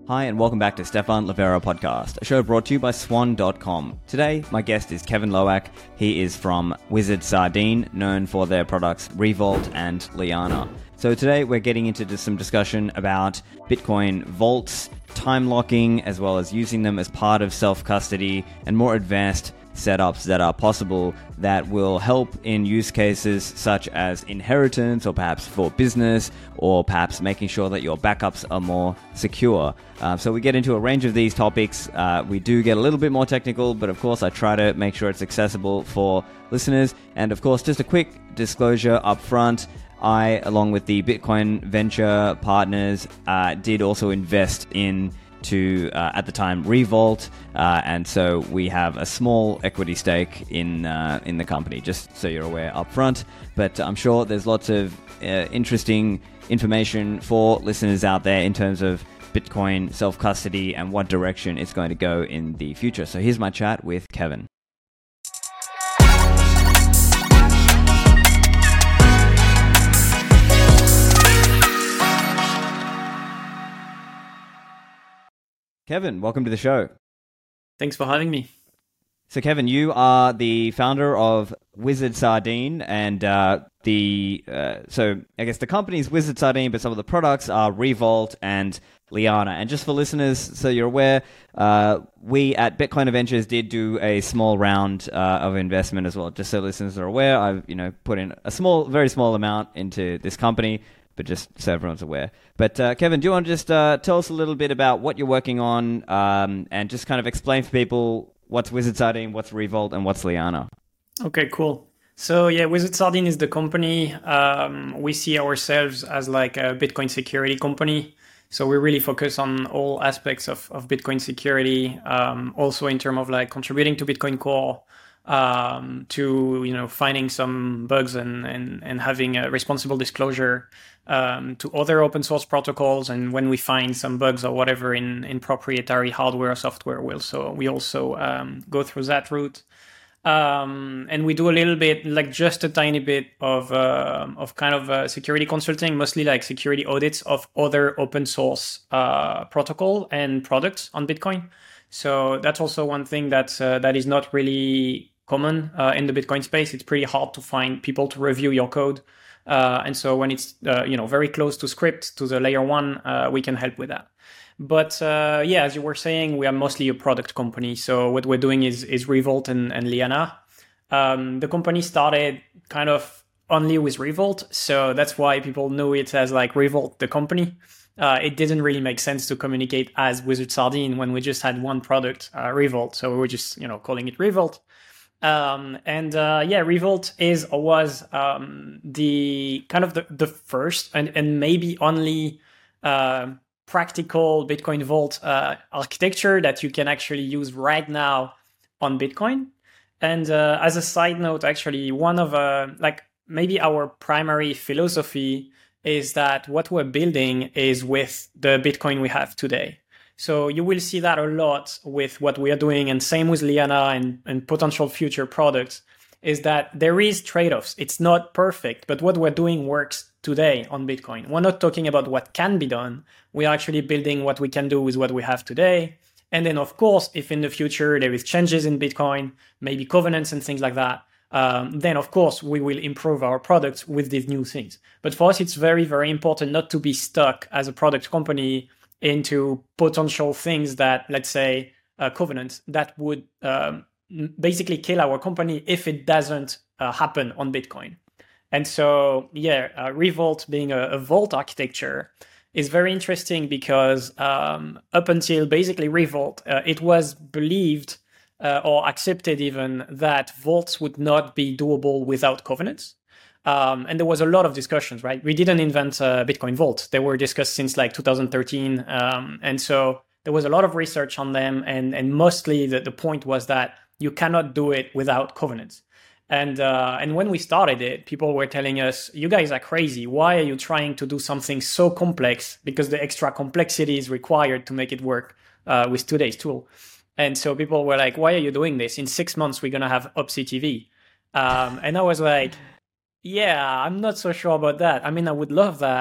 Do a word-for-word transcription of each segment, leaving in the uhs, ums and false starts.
Hi, and welcome back to Stefan Livera Podcast, a show brought to you by Swan dot com. Today, my guest is Kevin Lowack. He is from Wizard Sardine, known for their products Revolt and Liana. So today, we're getting into just some discussion about Bitcoin vaults, time locking, as well as using them as part of self-custody, and more advanced setups that are possible that will help in use cases such as inheritance, or perhaps for business, or perhaps making sure that your backups are more secure. Uh, so we get into a range of these topics. Uh, we do get a little bit more technical, but of course I try to make sure it's accessible for listeners. And of course, just a quick disclosure up front, I, along with the Bitcoin venture partners, uh, did also invest in to, uh, at the time, Revolt, uh, and so we have a small equity stake in uh, in the company, just so you're aware up front. But I'm sure there's lots of uh, interesting information for listeners out there in terms of Bitcoin self-custody and what direction it's going to go in the future. So here's my chat with Kevin. Kevin, welcome to the show. Thanks for having me. So, Kevin, you are the founder of Wizard Sardine, and uh, the uh, so I guess the company is Wizard Sardine, but some of the products are Revolt and Liana. And just for listeners, so you're aware, uh, we at Bitcoin Ventures did do a small round uh, of investment as well. Just so listeners are aware, I've you know put in a small, very small amount into this company, but just so everyone's aware. But uh, Kevin, do you want to just uh, tell us a little bit about what you're working on, um, and just kind of explain for people what's Wizard Sardine, what's Revolt, and what's Liana? Okay, cool. So yeah, Wizard Sardine is the company. Um, we see ourselves as like a Bitcoin security company. So we really focus on all aspects of, of Bitcoin security, um, also in terms of like contributing to Bitcoin Core, um, to, you know, finding some bugs and, and, and having a responsible disclosure um, to other open source protocols. And when we find some bugs or whatever in, in proprietary hardware or software, we'll, so we also um, go through that route. Um, and we do a little bit, like just a tiny bit of uh, of kind of uh, security consulting, mostly like security audits of other open source uh, protocol and products on Bitcoin. So that's also one thing that's, uh, that is not really common uh, in the Bitcoin space. It's pretty hard to find people to review your code. Uh, and so when it's uh, you know very close to script, to the layer one, uh, we can help with that. But uh, yeah, as you were saying, we are mostly a product company. So what we're doing is is Revolt and, and Liana. Um, the company started kind of only with Revolt. So that's why people know it as like Revolt, the company. Uh, it didn't really make sense to communicate as Wizard Sardine when we just had one product, uh, Revolt. So we were just, you know, calling it Revolt. Um, and uh, yeah, Revolt is or was um, the kind of the, the first and, and maybe only uh, practical Bitcoin Vault uh, architecture that you can actually use right now on Bitcoin. And uh, as a side note, actually, one of uh, like maybe our primary philosophy is that what we're building is with the Bitcoin we have today. So you will see that a lot with what we are doing, and same with Liana and, and potential future products, is that there is trade-offs. It's not perfect, but what we're doing works today on Bitcoin. We're not talking about what can be done. We're actually building what we can do with what we have today. And then, of course, if in the future there is changes in Bitcoin, maybe covenants and things like that, um, then, of course, we will improve our products with these new things. But for us, it's very, very important not to be stuck as a product company into potential things that, let's say, uh, covenants that would um, basically kill our company if it doesn't uh, happen on Bitcoin. And so, yeah, uh, Revolt being a, a vault architecture is very interesting because um, up until basically Revolt, uh, it was believed uh, or accepted even that vaults would not be doable without covenants. Um, and there was a lot of discussions, right? We didn't invent uh, Bitcoin Vault. They were discussed since like two thousand thirteen. Um, and so there was a lot of research on them. And, and mostly the, the point was that you cannot do it without covenants. And uh, and when we started it, people were telling us, you guys are crazy. Why are you trying to do something so complex? Because the extra complexity is required to make it work uh, with today's tool. And so people were like, why are you doing this? In six months, we're going to have O P S I T V. Um, and I was like, yeah, I'm not so sure about that. I mean, I would love that,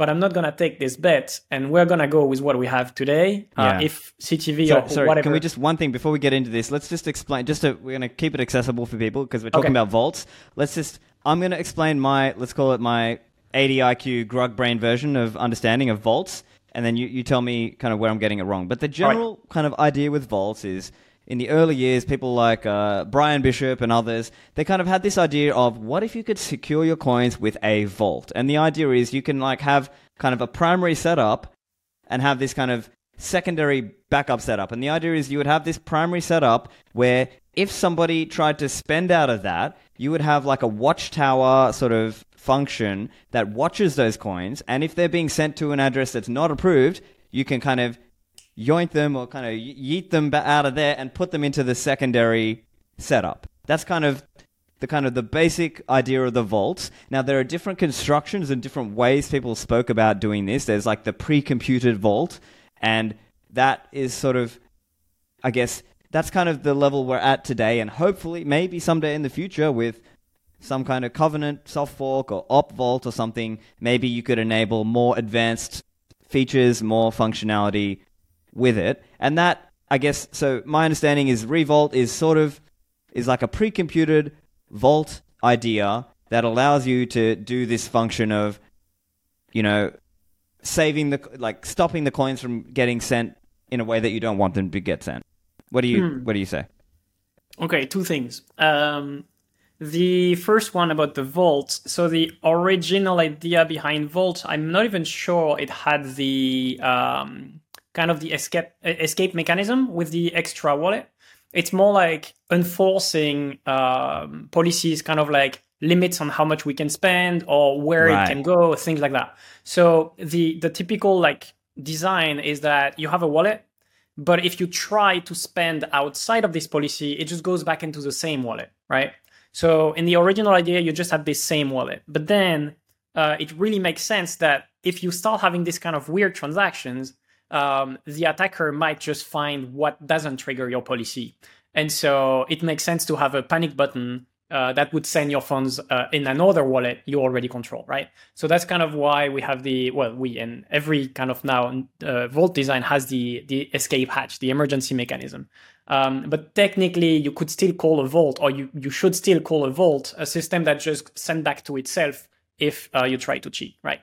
but I'm not going to take this bet, and we're going to go with what we have today. Uh, Yeah. if C T V So, or sorry, whatever. can we just, one thing before we get into this, let's just explain, just to, we're going to keep it accessible for people because we're talking Okay. about vaults. Let's just, I'm going to explain my, let's call it my eighty I Q grug brain version of understanding of vaults, and then you, you tell me kind of where I'm getting it wrong. But the general right. kind of idea with vaults is, in the early years, people like uh, Brian Bishop and others, they kind of had this idea of what if you could secure your coins with a vault? And the idea is you can like have kind of a primary setup and have this kind of secondary backup setup. And the idea is you would have this primary setup where if somebody tried to spend out of that, you would have like a watchtower sort of function that watches those coins. And if they're being sent to an address that's not approved, you can kind of yoink them or kind of yeet them out of there and put them into the secondary setup. That's kind of the kind of the basic idea of the vaults. Now, there are different constructions and different ways people spoke about doing this. There's like the pre-computed vault, and that is sort of, I guess, that's kind of the level we're at today, and hopefully maybe someday in the future with some kind of Covenant, soft fork, or op vault or something, maybe you could enable more advanced features, more functionality with it. And that, I guess, so my understanding is Revault is sort of, is like a pre-computed vault idea that allows you to do this function of, you know, saving the, like stopping the coins from getting sent in a way that you don't want them to get sent. What do you, hmm. what do you say? Okay, two things. Um, the first one about the vault. So the original idea behind Vault, I'm not even sure it had the, um, kind of the escape escape mechanism with the extra wallet. It's more like enforcing um, policies, kind of like limits on how much we can spend or where right. it can go, things like that. So the the typical like design is that you have a wallet, but if you try to spend outside of this policy, it just goes back into the same wallet, right? So in the original idea, you just have this same wallet, but then uh, it really makes sense that if you start having this kind of weird transactions, Um, the attacker might just find what doesn't trigger your policy. And so it makes sense to have a panic button uh, that would send your funds uh, in another wallet you already control, right? So that's kind of why we have the, well, we and every kind of now uh, Vault design has the, the escape hatch, the emergency mechanism. Um, but technically, you could still call a vault, or you, you should still call a vault, a system that just sends back to itself if uh, you try to cheat, right?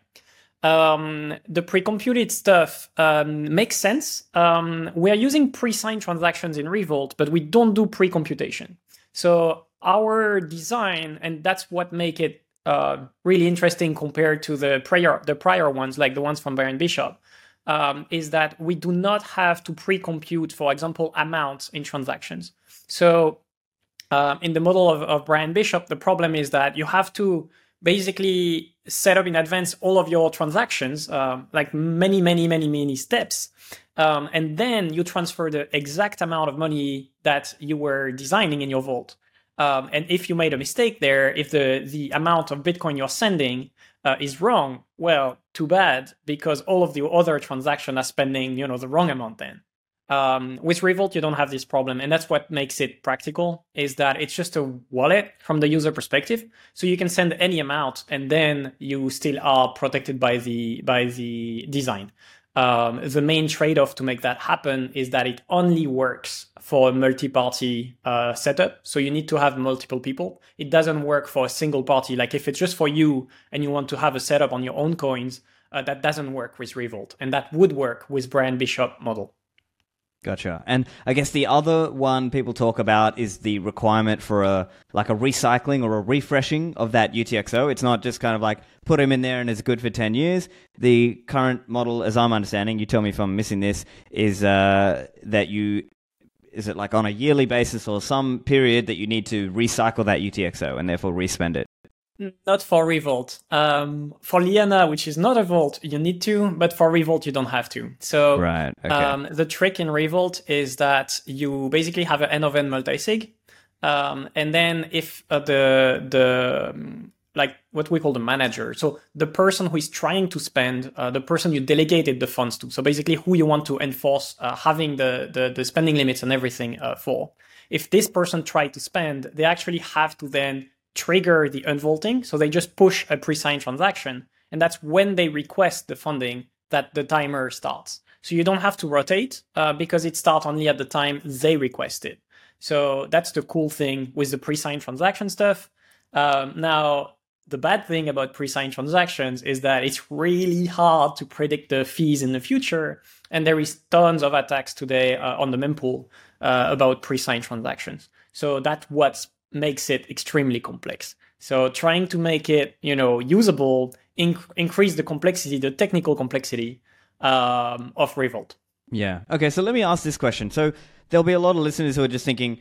Um, the pre-computed stuff um, makes sense. Um, we are using pre-signed transactions in Revault, but we don't do pre-computation. So our design, and that's what make it uh, really interesting compared to the prior the prior ones, like the ones from Brian Bishop, um, is that we do not have to pre-compute, for example, amounts in transactions. So uh, in the model of, of Brian Bishop, the problem is that you have to basically set up in advance all of your transactions, uh, like many, many, many, many steps. Um, and then you transfer the exact amount of money that you were designing in your vault. Um, and if you made a mistake there, if the, the amount of Bitcoin you're sending uh, is wrong, well, too bad, because all of the other transactions are spending, you know, the wrong amount then. Um, with Revault, you don't have this problem, and that's what makes it practical, is that it's just a wallet from the user perspective. So you can send any amount, and then you still are protected by the by the design. Um, the main trade-off to make that happen is that it only works for a multi-party uh, setup. So you need to have multiple people. It doesn't work for a single party. Like if it's just for you and you want to have a setup on your own coins, uh, that doesn't work with Revault, and that would work with Brian Bishop model. Gotcha. And I guess the other one people talk about is the requirement for a like a recycling or a refreshing of that U T X O. It's not just kind of like put them in there and it's good for ten years. The current model, as I'm understanding, you tell me if I'm missing this, is uh, that you, is it like on a yearly basis or some period that you need to recycle that U T X O and therefore respend it? Not for Revault. Um, for Liana, which is not a vault, you need to, but for Revault, you don't have to. So right. Okay. um, the trick in Revault is that you basically have an N-of-N multisig. Um, and then if uh, the, the um, like what we call the manager, so the person who is trying to spend, uh, the person you delegated the funds to, so basically who you want to enforce uh, having the, the, the spending limits and everything uh, for, if this person tried to spend, they actually have to then trigger the unvaulting. So they just push a pre-signed transaction And that's when they request the funding that the timer starts. So you don't have to rotate uh, because it starts only at the time they request it. So that's the cool thing with the pre-signed transaction stuff. Um, now, the bad thing about pre-signed transactions is that it's really hard to predict the fees in the future. And there is tons of attacks today uh, on the mempool uh, about pre-signed transactions. So that's what makes it extremely complex. So trying to make it, you know, usable, inc- increase the complexity, the technical complexity um, of Revolt. Yeah. Okay, so let me ask this question. So there'll be a lot of listeners who are just thinking,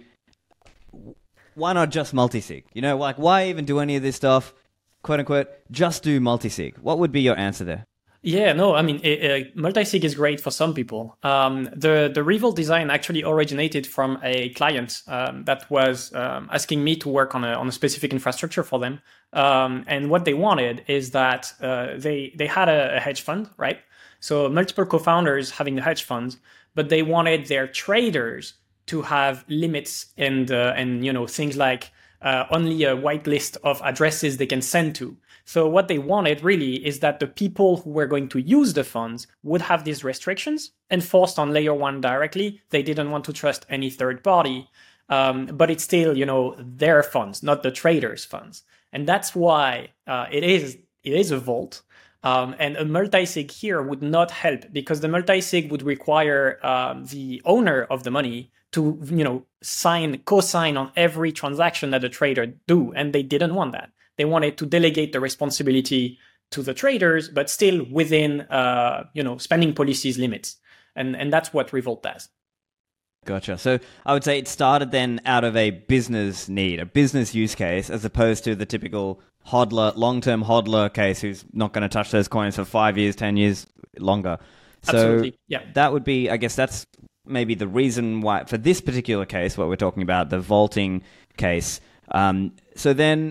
why not just multisig? You know, like, why even do any of this stuff? Quote unquote, just do multisig. What would be your answer there? Yeah, no, I mean, it, it, multisig is great for some people. Um, the, the Revolt design actually originated from a client um, that was um, asking me to work on a, on a specific infrastructure for them. Um, and what they wanted is that uh, they, they had a, a hedge fund, right? So multiple co-founders having the hedge funds, but they wanted their traders to have limits and, uh, and you know, things like uh, only a white list of addresses they can send to. So what they wanted really is that the people who were going to use the funds would have these restrictions enforced on layer one directly. They didn't want to trust any third party, um, but it's still, you know, their funds, not the traders' funds. And that's why uh, it is it is a vault. Um, and a multisig here would not help because the multisig would require um, the owner of the money to, you know, sign, co-sign on every transaction that the trader do. And they didn't want that. They wanted to delegate the responsibility to the traders, but still within, uh, you know, spending policies limits. And, and that's what Revolt does. Gotcha. So I would say it started then out of a business need, a business use case, as opposed to the typical hodler, long-term hodler case who's not going to touch those coins for five years, ten years longer. So Absolutely. Yeah. That would be, I guess that's maybe the reason why, for this particular case, what we're talking about, the vaulting case. Um, so then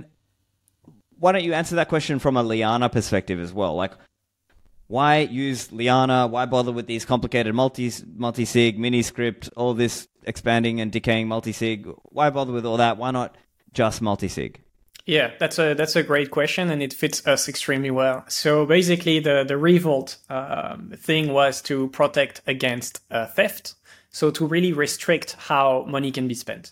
why don't you answer that question from a Liana perspective as well? Like, why use Liana? Why bother with these complicated multi multi-sig, mini-script, all this expanding and decaying multi-sig? Why bother with all that? Why not just multi-sig? Yeah, that's a that's a great question, and it fits us extremely well. So basically, the the Revolt um, thing was to protect against uh, theft, so to really restrict how money can be spent.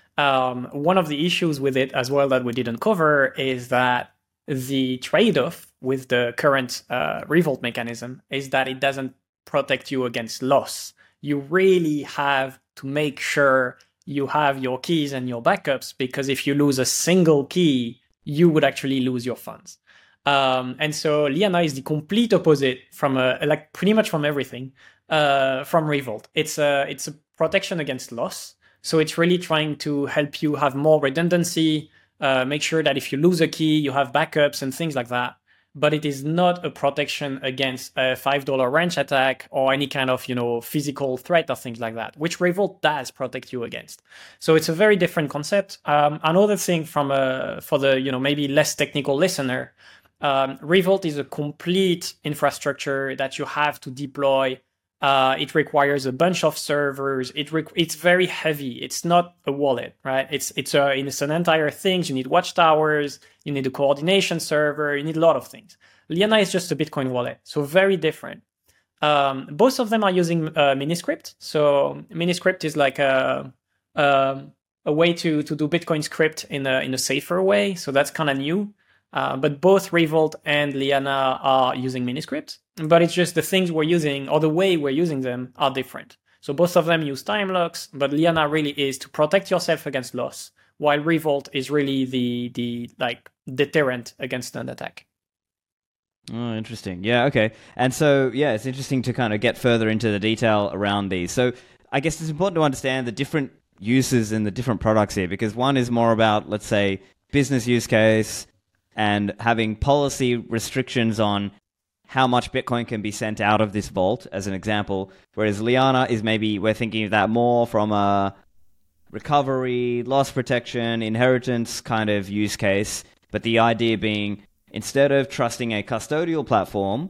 Um, one of the issues with it as well that we didn't cover is that the trade-off with the current uh, Revolt mechanism is that it doesn't protect you against loss. You really have to make sure you have your keys and your backups, because if you lose a single key, you would actually lose your funds. Um, and so Liana is the complete opposite from a, like pretty much from everything uh, from Revolt. It's a, it's a protection against loss. So it's really trying to help you have more redundancy, uh, make sure that if you lose a key, you have backups and things like that. But it is not a protection against a five dollar wrench attack or any kind of, you know, physical threat or things like that, which Revolt does protect you against. So it's a very different concept. Um, another thing from a, for the, you know, maybe less technical listener, um, Revolt is a complete infrastructure that you have to deploy. Uh, it requires a bunch of servers. It re- it's very heavy. It's not a wallet, right? It's it's a it's an entire thing. You need watchtowers. You need a coordination server. You need a lot of things. Liana is just a Bitcoin wallet, so very different. Um, both of them are using uh, Miniscript. So Miniscript is like a a, a way to to do Bitcoin script in a in a safer way. So that's kind of new. Uh, but both Revolt and Liana are using Miniscript, but it's just the things we're using or the way we're using them are different. So both of them use time locks, but Liana really is to protect yourself against loss, while Revolt is really the the like deterrent against an attack. Oh, interesting. Yeah, okay. And so, yeah, it's interesting to kind of get further into the detail around these. So I guess it's important to understand the different uses in the different products here, because one is more about, let's say, business use case, and having policy restrictions on how much Bitcoin can be sent out of this vault, as an example. Whereas Liana is maybe, we're thinking of that more from a recovery, loss protection, inheritance kind of use case. But the idea being, instead of trusting a custodial platform,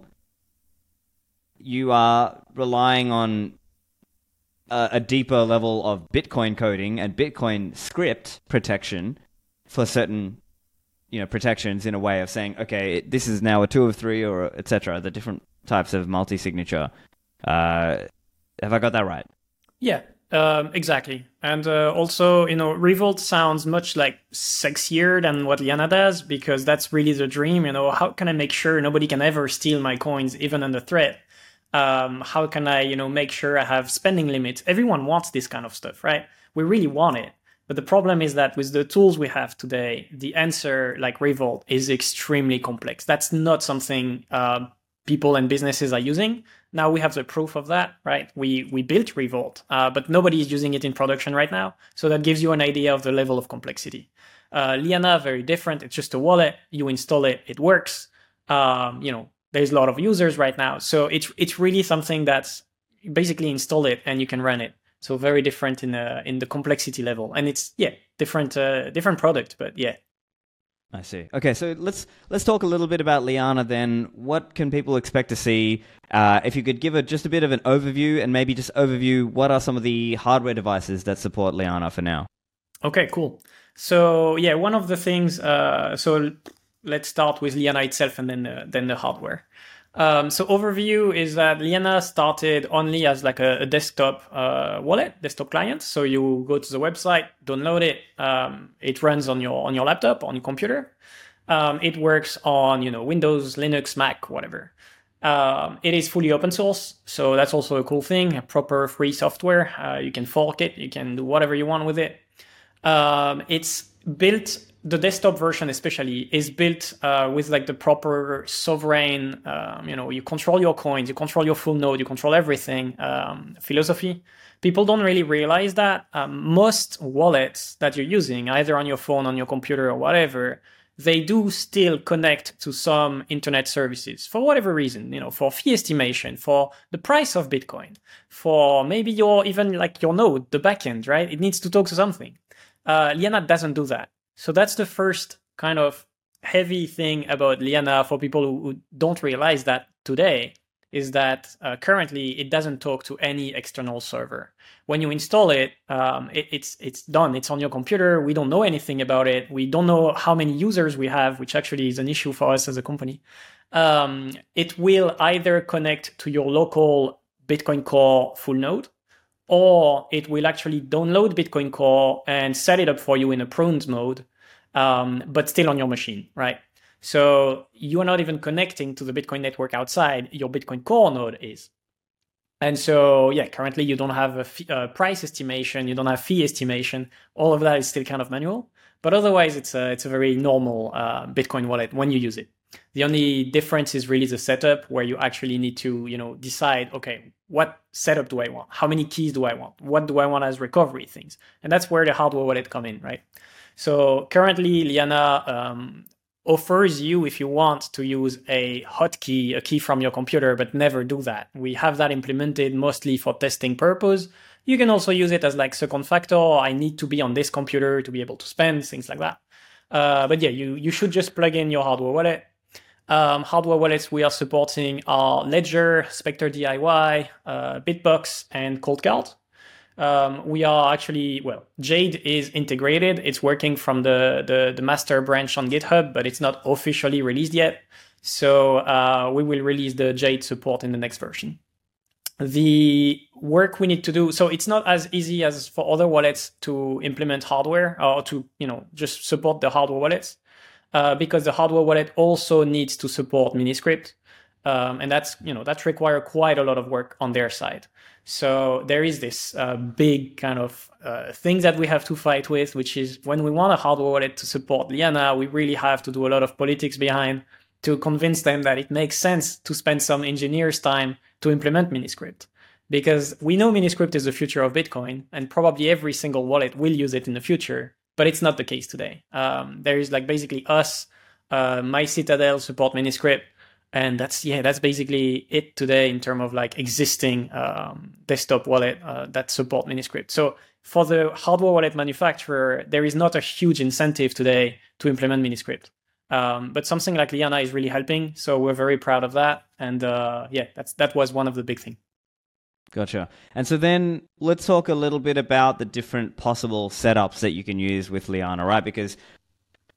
you are relying on a, a deeper level of Bitcoin coding and Bitcoin script protection for certain you know, protections in a way of saying, okay, this is now a two of three or et cetera. The different types of multi-signature. Uh, have I got that right? Yeah, um, exactly. And uh, also, you know, Revolt sounds much like sexier than what Liana does, because that's really the dream. You know, how can I make sure nobody can ever steal my coins, even under threat? Um, how can I, you know, make sure I have spending limits? Everyone wants this kind of stuff, right? We really want it. But the problem is that with the tools we have today, the answer, like Revolt, is extremely complex. That's not something uh, people and businesses are using. Now we have the proof of that, right? We we built Revolt, uh, but nobody is using it in production right now. So that gives you an idea of the level of complexity. Uh, Liana, very different. It's just a wallet. You install it, it works. Um, you know, there's a lot of users right now. So it's it's really something that's basically install it and you can run it. So very different in the in the complexity level, and it's yeah different uh, different product, but yeah. I see. Okay, so let's let's talk a little bit about Liana then. What can people expect to see? Uh, if you could give a, just a bit of an overview, and maybe just overview what are some of the hardware devices that support Liana for now. Okay, cool. So yeah, one of the things. Uh, so let's start with Liana itself, and then uh, then the hardware. Um, so overview is that Liana started only as like a, a desktop uh, wallet, desktop client. So you go to the website, download it. Um, it runs on your on your laptop, on your computer. Um, it works on you know Windows, Linux, Mac, whatever. Um, it is fully open source, so that's also a cool thing. A proper free software. Uh, you can fork it. You can do whatever you want with it. Um, it's built. The desktop version especially is built uh, with like the proper sovereign, um, you know, you control your coins, you control your full node, you control everything um, philosophy. People don't really realize that. Um, most wallets that you're using, either on your phone, on your computer or whatever, they do still connect to some internet services for whatever reason, you know, for fee estimation, for the price of Bitcoin, for maybe your, even like your node, the backend, right? It needs to talk to something. Uh, Liana doesn't do that. So that's the first kind of heavy thing about Liana for people who, who don't realize that today, is that uh, currently it doesn't talk to any external server. When you install it, um, it, it's it's done. It's on your computer. We don't know anything about it. We don't know how many users we have, which actually is an issue for us as a company. Um, it will either connect to your local Bitcoin Core full node, or it will actually download Bitcoin Core and set it up for you in a pruned mode, um, but still on your machine, right? So you are not even connecting to the Bitcoin network outside, your Bitcoin Core node is. And so, yeah, currently you don't have a fee, uh, price estimation, you don't have fee estimation. All of that is still kind of manual, but otherwise it's a, it's a very normal uh, Bitcoin wallet when you use it. The only difference is really the setup, where you actually need to, you know, decide, okay, what setup do I want? How many keys do I want? What do I want as recovery things? And that's where the hardware wallet come in, right? So currently, Liana um, offers you, if you want, to use a hotkey, a key from your computer, but never do that. We have that implemented mostly for testing purpose. You can also use it as like second factor. I need to be on this computer to be able to spend, things like that. Uh, but yeah, you, you should just plug in your hardware wallet. Um, hardware wallets we are supporting are Ledger, Spectre D I Y, uh, Bitbox, and Coldcard. Um, we are actually, well, Jade is integrated. It's working from the, the, the master branch on GitHub, but it's not officially released yet. So uh, we will release the Jade support in the next version. The work we need to do, so it's not as easy as for other wallets to implement hardware or to, you know, just support the hardware wallets. Uh, because the hardware wallet also needs to support Miniscript. Um, and that's, you know, that requires quite a lot of work on their side. So there is this uh, big kind of uh, thing that we have to fight with, which is when we want a hardware wallet to support Liana, we really have to do a lot of politics behind to convince them that it makes sense to spend some engineers' time to implement Miniscript. Because we know Miniscript is the future of Bitcoin, and probably every single wallet will use it in the future. But it's not the case today. Um, there is like basically us, uh, MyCitadel support Miniscript, and that's yeah, that's basically it today in terms of like existing um, desktop wallet uh, that support Miniscript. So for the hardware wallet manufacturer, there is not a huge incentive today to implement Miniscript. Um, but something like Liana is really helping, so we're very proud of that. And uh, yeah, that's that was one of the big things. Gotcha. And so then let's talk a little bit about the different possible setups that you can use with Liana, right? Because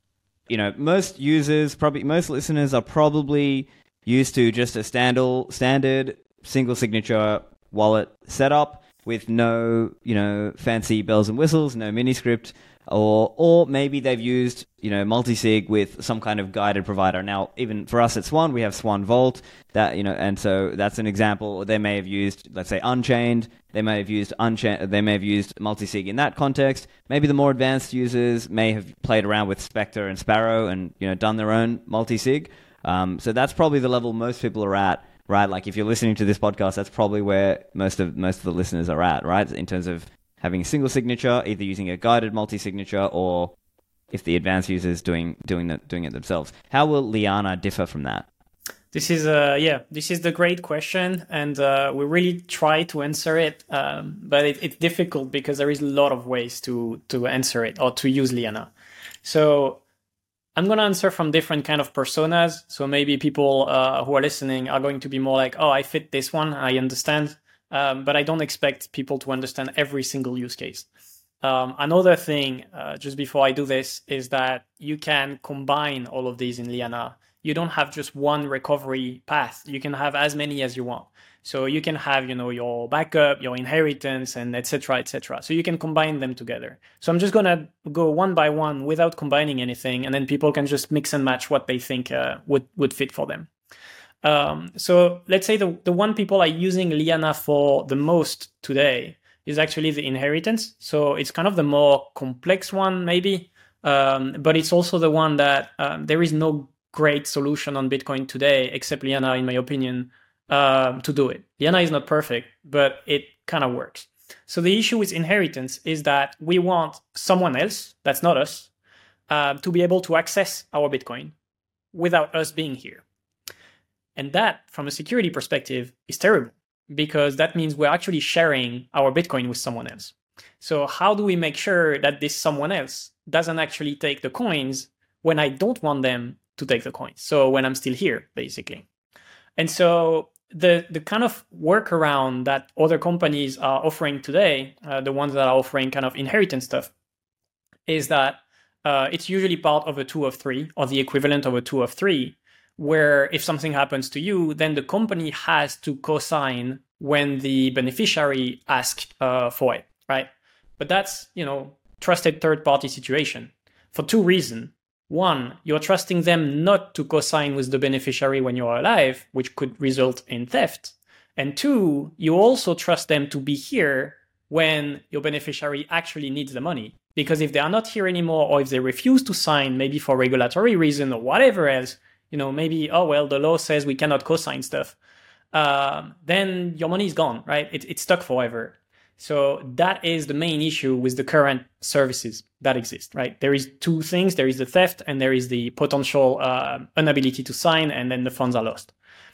you know, most users, probably most listeners are probably used to just a standard, standard single signature wallet setup with no, you know, fancy bells and whistles, no mini script, or or maybe they've used, you know, multi-sig with some kind of guided provider. Now, even for us at Swan, we have Swan Vault, that, you know, and so that's an example. They may have used, let's say, Unchained. They may have used Unchained. They may have used multi-sig in that context. Maybe the more advanced users may have played around with Spectre and Sparrow and, you know, done their own multi-sig. Um, so that's probably the level most people are at, right? Like if you're listening to this podcast, that's probably where most of most of the listeners are at, right? In terms of having a single signature, either using a guided multi-signature, or if the advanced users doing doing the, doing it themselves. How will Liana differ from that? This is uh yeah, this is the great question, and uh, we really try to answer it, um, but it, it's difficult because there is a lot of ways to to answer it or to use Liana. So I'm going to answer from different kind of personas. So maybe people uh, who are listening are going to be more like, oh, I fit this one, I understand. Um, but I don't expect people to understand every single use case. Um, another thing, uh, just before I do this, is that you can combine all of these in Liana. You don't have just one recovery path. You can have as many as you want. So you can have, you know, your backup, your inheritance, and et cetera, et cetera. So you can combine them together. So I'm just gonna go one by one without combining anything, and then people can just mix and match what they think uh, would would fit for them. Um, so let's say the, the one people are using Liana for the most today is actually the inheritance. So it's kind of the more complex one, maybe, um, but it's also the one that um, there is no great solution on Bitcoin today, except Liana, in my opinion, um, to do it. Liana is not perfect, but it kind of works. So the issue with inheritance is that we want someone else, that's not us, uh, to be able to access our Bitcoin without us being here. And that, from a security perspective, is terrible because that means we're actually sharing our Bitcoin with someone else. So how do we make sure that this someone else doesn't actually take the coins when I don't want them to take the coins? So when I'm still here, basically. And so the, the kind of workaround that other companies are offering today, uh, the ones that are offering kind of inheritance stuff, is that uh, it's usually part of a two of three or the equivalent of a two of three, where if something happens to you, then the company has to co-sign when the beneficiary asks uh, for it, right? But that's, you know, trusted third-party situation for two reasons. One, you're trusting them not to co-sign with the beneficiary when you're alive, which could result in theft. And two, you also trust them to be here when your beneficiary actually needs the money. Because if they are not here anymore, or if they refuse to sign, maybe for regulatory reason or whatever else, you know, maybe, oh, well, the law says we cannot co-sign stuff, um, then your money is gone, right? It, it's stuck forever. So that is the main issue with the current services that exist, right? There is two things. There is the theft and there is the potential uh, inability to sign, and then the funds are lost.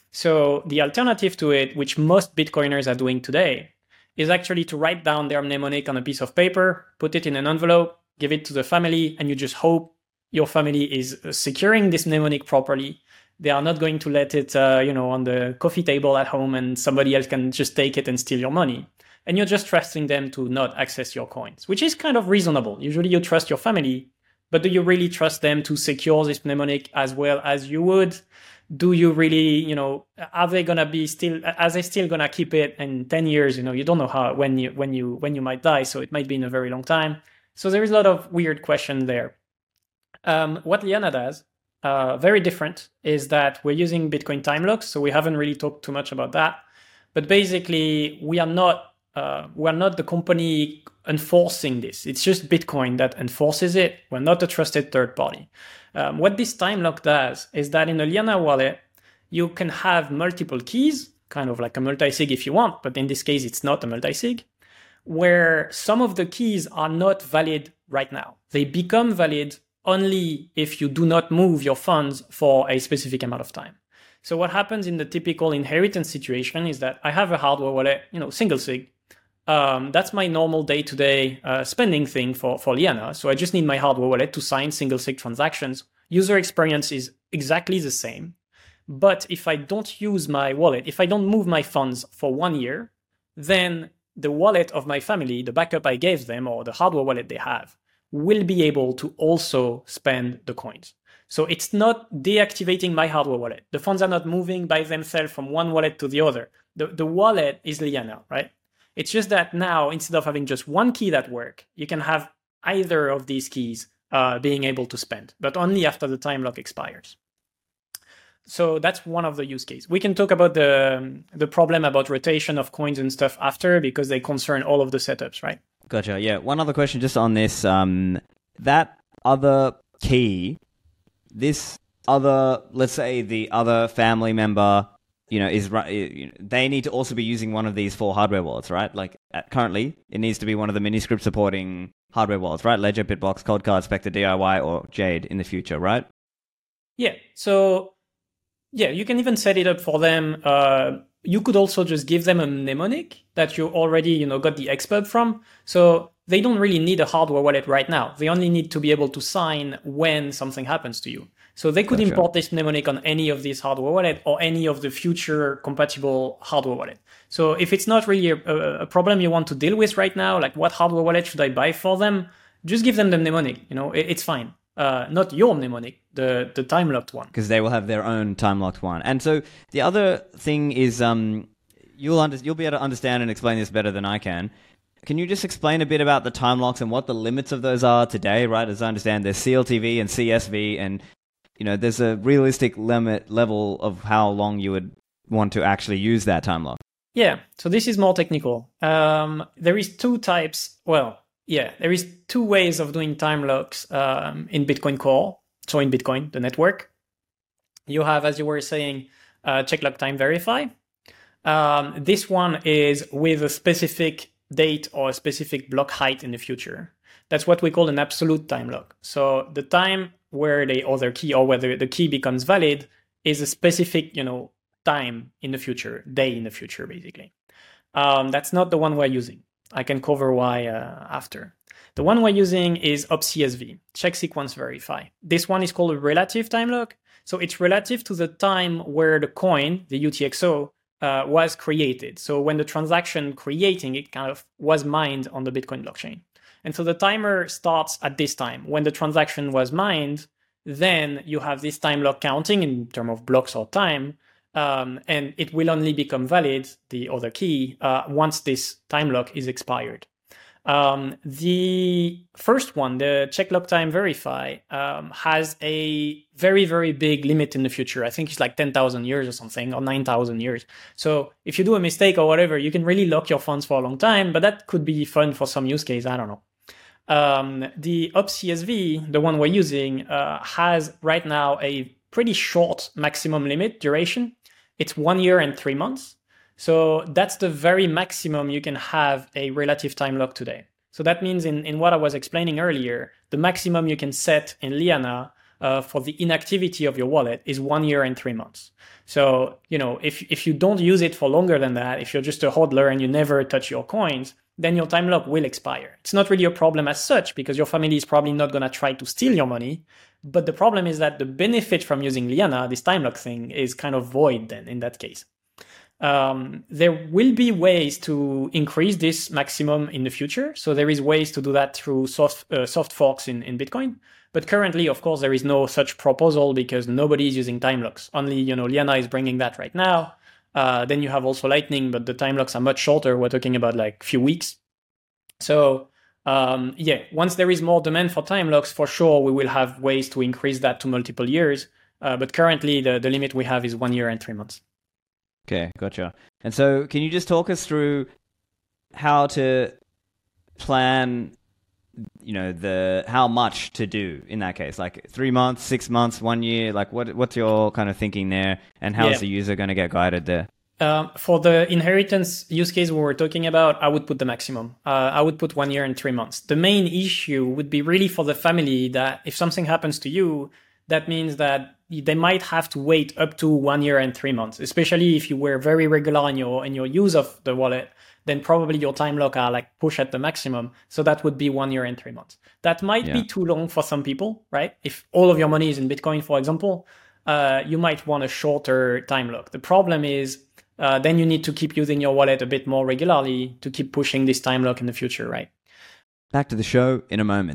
So the alternative to it, which most Bitcoiners are doing today, is actually to write down their mnemonic on a piece of paper, put it in an envelope, give it to the family, and you just hope your family is securing this mnemonic properly. They are not going to let it, uh, you know, on the coffee table at home and somebody else can just take it and steal your money. And you're just trusting them to not access your coins, which is kind of reasonable. Usually you trust your family, but do you really trust them to secure this mnemonic as well as you would? Do you really, you know, are they gonna be still, are they still gonna keep it in ten years? You know, you don't know how, when you, when you, when you might die. So it might be in a very long time. So there is a lot of weird questions there. Um, what Liana does, uh, very different, is that we're using Bitcoin time locks. So we haven't really talked too much about that. But basically, we are not uh, we are not the company enforcing this. It's just Bitcoin that enforces it. We're not a trusted third party. Um, what this time lock does is that in a Liana wallet, you can have multiple keys, kind of like a multi-sig if you want, but in this case, it's not a multi-sig, where some of the keys are not valid right now. They become valid only if you do not move your funds for a specific amount of time. So what happens in the typical inheritance situation is that I have a hardware wallet, you know, single sig. Um, that's my normal day-to-day uh, spending thing for, for Liana. So I just need my hardware wallet to sign single sig transactions. User experience is exactly the same. But if I don't use my wallet, if I don't move my funds for one year, then the wallet of my family, the backup I gave them, or the hardware wallet they have, will be able to also spend the coins. So it's not deactivating my hardware wallet. The funds are not moving by themselves from one wallet to the other. The, the wallet is Liana, right? It's just that now, instead of having just one key that work, you can have either of these keys uh, being able to spend, but only after the time lock expires. So that's one of the use cases. We can talk about the the problem about rotation of coins and stuff after, because they concern all of the setups, right? Gotcha. Yeah. One other question just on this. Um, that other key, this other, let's say the other family member, you know, is you know, they need to also be using one of these four hardware wallets, right? Like at, currently, it needs to be one of the Miniscript supporting hardware wallets, right? Ledger, Bitbox, Coldcard, Spectre, D I Y, or Jade in the future, right? Yeah. So, yeah, you can even set it up for them. Uh, you could also just give them a mnemonic that you already, you know, got the X P U B from. So they don't really need a hardware wallet right now. They only need to be able to sign when something happens to you. So they could gotcha. import this mnemonic on any of these hardware wallet or any of the future compatible hardware wallet. So if it's not really a, a problem you want to deal with right now, like what hardware wallet should I buy for them, just give them the mnemonic. You know, it, it's fine. Uh, not your mnemonic, the the time locked one, because they will have their own time locked one. And so the other thing is, um, you'll under- you'll be able to understand and explain this better than I can. Can you just explain a bit about the time locks and what the limits of those are today? Right, as I understand, there's C L T V and C S V, and you know, there's a realistic limit level of how long you would want to actually use that time lock. Yeah, so this is more technical. Um, there is two types. Well. Yeah, there is two ways of doing time locks um, in Bitcoin Core. So in Bitcoin, the network, you have, as you were saying, uh, check lock time verify. Um, this one is with a specific date or a specific block height in the future. That's what we call an absolute time lock. So the time where the other key or whether the key becomes valid is a specific, you know, time in the future, day in the future, basically. Um, that's not the one we're using. I can cover why uh, after. The one we're using is O P C S V, check sequence verify. This one is called a relative time lock. So it's relative to the time where the coin, the U T X O, uh, was created. So when the transaction creating it kind of was mined on the Bitcoin blockchain. And so the timer starts at this time. When the transaction was mined, then you have this time lock counting in terms of blocks or time. Um, and it will only become valid, the other key, uh, once this time lock is expired. Um, the first one, the check lock time verify, um, has a very, very big limit in the future. I think it's like ten thousand years or something, or nine thousand years. So if you do a mistake or whatever, you can really lock your funds for a long time, but that could be fun for some use case, I don't know. Um, the O P C S V, the one we're using, uh, has right now a pretty short maximum limit duration. It's one year and three months. So that's the very maximum you can have a relative time lock today. So that means in, in what I was explaining earlier, the maximum you can set in Liana uh, for the inactivity of your wallet is one year and three months. So, you know, if, if you don't use it for longer than that, if you're just a hodler and you never touch your coins, then your time lock will expire. It's not really a problem as such because your family is probably not going to try to steal your money. But the problem is that the benefit from using Liana, this time lock thing, is kind of void then in that case. Um, there will be ways to increase this maximum in the future. So there is ways to do that through soft uh, soft forks in, in Bitcoin. But currently, of course, there is no such proposal because nobody is using time locks. Only, you know, Liana is bringing that right now. Uh, then you have also Lightning, but the time locks are much shorter. We're talking about like a few weeks. So um, yeah, once there is more demand for time locks, for sure, we will have ways to increase that to multiple years. Uh, but currently, the, the limit we have is one year and three months. Okay, gotcha. And so can you just talk us through how to plan, you know, the how much to do in that case? Like three months, six months, one year? Like what what's your kind of thinking there? And how yeah. is the user going to get guided there? Um, for the inheritance use case we were talking about, I would put the maximum. Uh, I would put one year and three months. The main issue would be really for the family that if something happens to you, that means that they might have to wait up to one year and three months, especially if you were very regular in your in your use of the wallet, then probably your time lock are like push at the maximum. So that would be one year and three months. That might yeah. be too long for some people, right? If all of your money is in Bitcoin, for example, uh, you might want a shorter time lock. The problem is uh, then you need to keep using your wallet a bit more regularly to keep pushing this time lock in the future, right? Back to the show in a moment.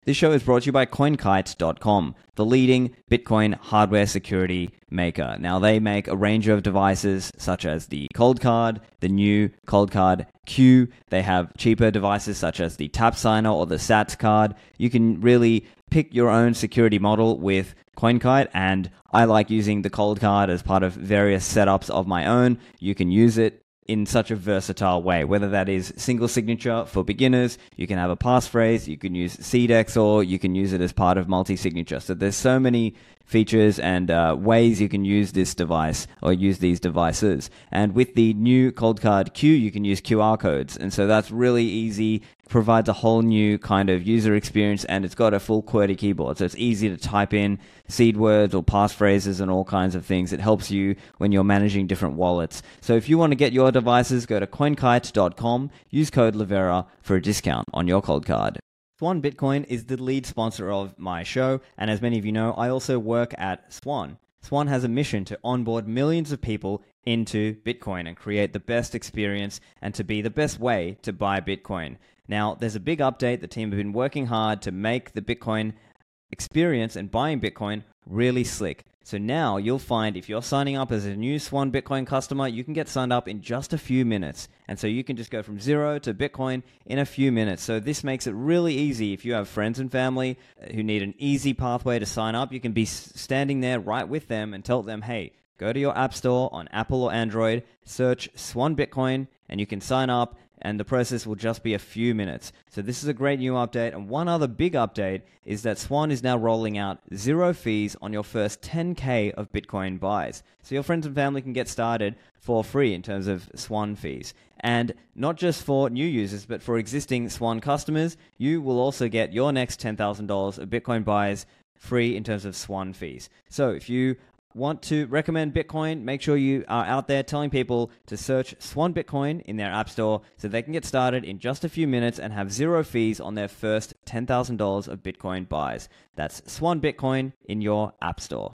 This show is brought to you by CoinKite dot com, the leading Bitcoin hardware security maker. Now, they make a range of devices such as the Coldcard, the new Coldcard Q. They have cheaper devices such as the TapSigner or the Sats card. You can really pick your own security model with CoinKite, and I like using the Coldcard as part of various setups of my own. You can use it in such a versatile way, whether that is single signature for beginners, you can have a passphrase, you can use Seedex, or you can use it as part of multi-signature. So there's so many features and uh, ways you can use this device or use these devices. And with the new Coldcard Q, you can use Q R codes. And so that's really easy, provides a whole new kind of user experience, and it's got a full QWERTY keyboard. So it's easy to type in seed words or passphrases and all kinds of things. It helps you when you're managing different wallets. So if you want to get your devices, go to CoinKite dot com, use code Livera for a discount on your Coldcard. Swan Bitcoin is the lead sponsor of my show, and as many of you know, I also work at Swan. Swan has a mission to onboard millions of people into Bitcoin and create the best experience and to be the best way to buy Bitcoin. Now, there's a big update. The team have been working hard to make the Bitcoin experience and buying Bitcoin really slick. So now you'll find if you're signing up as a new Swan Bitcoin customer, you can get signed up in just a few minutes. And so you can just go from zero to Bitcoin in a few minutes. So this makes it really easy if you have friends and family who need an easy pathway to sign up. You can be standing there right with them and tell them, hey, go to your app store on Apple or Android, search Swan Bitcoin, and you can sign up. And the process will just be a few minutes. So this is a great new update. And one other big update is that Swan is now rolling out zero fees on your first ten K of Bitcoin buys. So your friends and family can get started for free in terms of Swan fees. And not just for new users, but for existing Swan customers, you will also get your next ten thousand dollars of Bitcoin buys free in terms of Swan fees. So if you want to recommend Bitcoin, make sure you are out there telling people to search Swan Bitcoin in their app store so they can get started in just a few minutes and have zero fees on their first ten thousand dollars of Bitcoin buys. That's Swan Bitcoin in your app store.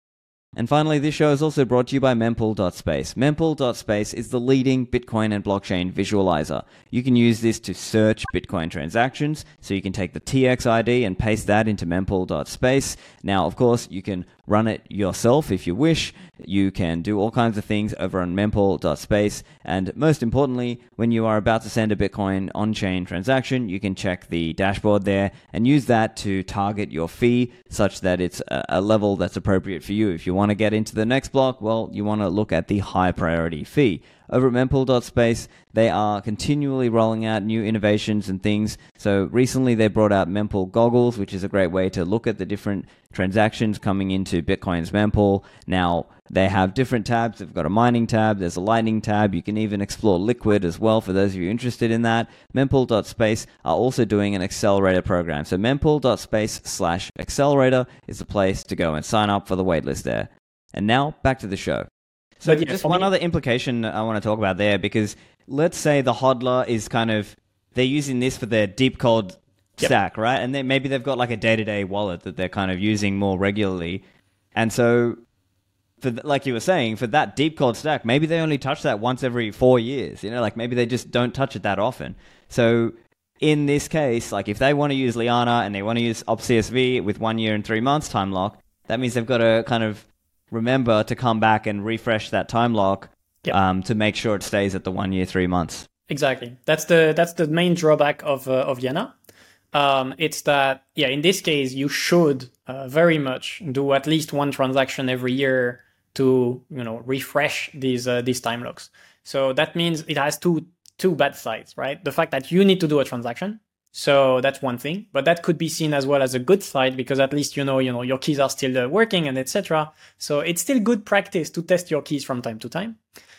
And finally, this show is also brought to you by Mempool dot space. Mempool dot space is the leading Bitcoin and blockchain visualizer. You can use this to search Bitcoin transactions, so you can take the T X I D and paste that into Mempool dot space. Now, of course, you can run it yourself if you wish. You can do all kinds of things over on Mempool dot space. And most importantly, when you are about to send a Bitcoin on-chain transaction, you can check the dashboard there and use that to target your fee such that it's a level that's appropriate for you. If you want to get into the next block, well, you want to look at the high priority fee. Over at Mempool dot space, they are continually rolling out new innovations and things. So recently they brought out Mempool Goggles, which is a great way to look at the different transactions coming into Bitcoin's Mempool. Now, they have different tabs. They've got a mining tab, there's a lightning tab. You can even explore Liquid as well for those of you interested in that. Mempool dot space are also doing an accelerator program. So Mempool dot space slash accelerator is the place to go and sign up for the waitlist there. And now, back to the show. So yeah, just one me- other implication I want to talk about there, because let's say the hodler is kind of, they're using this for their deep cold yep. stack, right? And then maybe they've got like a day-to-day wallet that they're kind of using more regularly. And so, for th- like you were saying, for that deep cold stack, maybe they only touch that once every four years. You know, like maybe they just don't touch it that often. So in this case, like if they want to use Liana and they want to use OptCSV with one year and three months time lock, that means they've got to kind of remember to come back and refresh that time lock yep. um, to make sure it stays at the one year, three months. Exactly. That's the that's the main drawback of uh, of Liana. Um, it's that, yeah, in this case, you should uh, very much do at least one transaction every year to, you know, refresh these uh, these time locks. So that means it has two two bad sides, right? The fact that you need to do a transaction. So that's one thing, but that could be seen as well as a good side because at least you know, you know, your keys are still uh, working and et cetera. So it's still good practice to test your keys from time to time.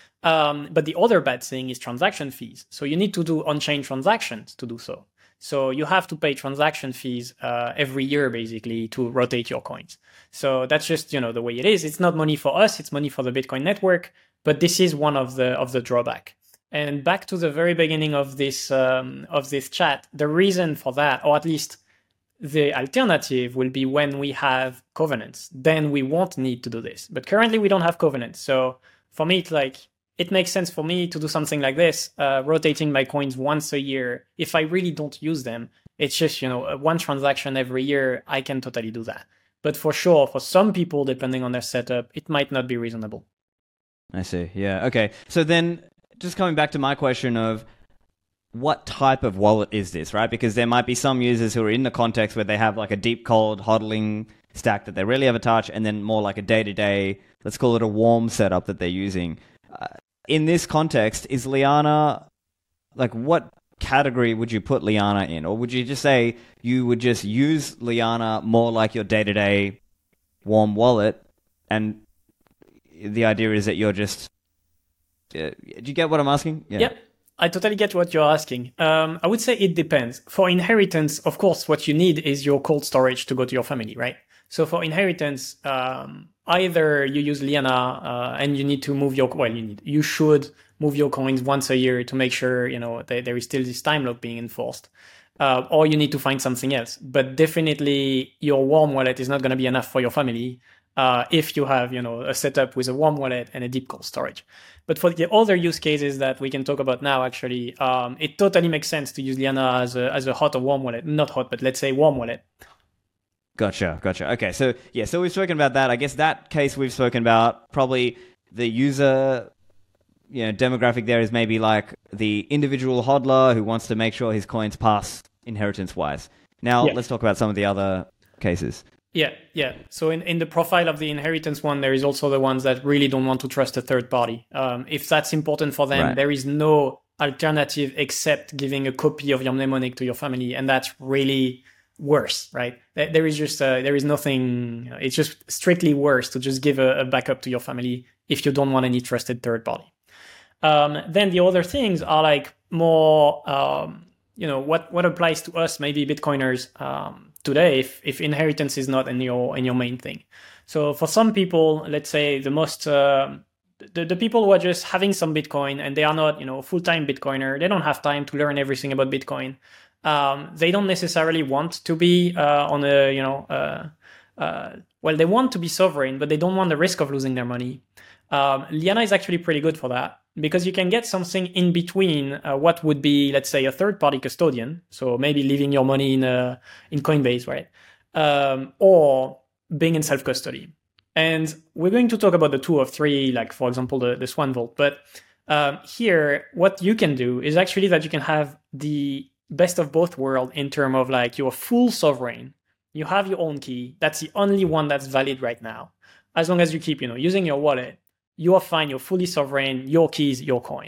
Um, but the other bad thing is transaction fees. So you need to do on-chain transactions to do so. So you have to pay transaction fees uh, every year basically to rotate your coins. So that's just, you know, the way it is. It's not money for us; it's money for the Bitcoin network. But this is one of the of the drawback. And back to the very beginning of this um, of this chat, the reason for that, or at least the alternative, will be when we have covenants. Then we won't need to do this. But currently we don't have covenants. So for me, it's like, it makes sense for me to do something like this, uh, rotating my coins once a year if I really don't use them. It's just, you know, one transaction every year, I can totally do that. But for sure, for some people, depending on their setup, it might not be reasonable. I see. Yeah. Okay. So then just coming back to my question of what type of wallet is this, right? Because there might be some users who are in the context where they have like a deep cold hodling stack that they really ever touch, and then more like a day-to-day, let's call it a warm setup that they're using. Uh, in this context, is Liana, like what category would you put Liana in? Or would you just say you would just use Liana more like your day-to-day warm wallet, and the idea is that you're just... Uh, do you get what I'm asking? Yeah. Yep. I totally get what you're asking. Um, I would say it depends. For inheritance, of course, what you need is your cold storage to go to your family, right? So for inheritance, um, either you use Liana uh, and you need to move your, well, you need, you should move your coins once a year to make sure, you know, that there is still this time lock being enforced. Uh, or you need to find something else. But definitely your warm wallet is not going to be enough for your family uh, if you have, you know, a setup with a warm wallet and a deep cold storage. But for the other use cases that we can talk about now, actually, um, it totally makes sense to use Liana as a, as a hot or warm wallet. Not hot, but let's say warm wallet. Gotcha, gotcha. Okay, so yeah, so we've spoken about that. I guess that case we've spoken about, probably the user, you know, demographic there is maybe like the individual hodler who wants to make sure his coins pass inheritance-wise. Now, yeah. Let's talk about some of the other cases. Yeah, yeah. So in, in the profile of the inheritance one, there is also the ones that really don't want to trust a third party. Um, if that's important for them, right. There is no alternative except giving a copy of your mnemonic to your family, and that's really worse, right? There is just uh, there is nothing. It's just strictly worse to just give a, a backup to your family if you don't want any trusted third party. Um, then the other things are like more, um, you know, what what applies to us, maybe Bitcoiners. Um, today if, if inheritance is not in your in your main thing. So for some people, let's say the most uh, the, the people who are just having some Bitcoin and they are not, you know, full-time Bitcoiner, they don't have time to learn everything about Bitcoin. Um, they don't necessarily want to be uh, on a, you know, uh, uh, well, they want to be sovereign, but they don't want the risk of losing their money. Um, Liana is actually pretty good for that because you can get something in between uh, what would be, let's say, a third-party custodian. So maybe leaving your money in a, in Coinbase, right? Um, or being in self-custody. And we're going to talk about the two of three, like, for example, the, the Swan Vault. But um, here, what you can do is actually that you can have the best of both worlds in terms of, like, you're full sovereign. You have your own key. That's the only one that's valid right now. As long as you keep, you know, using your wallet, you are fine, you're fully sovereign, your keys, your coin.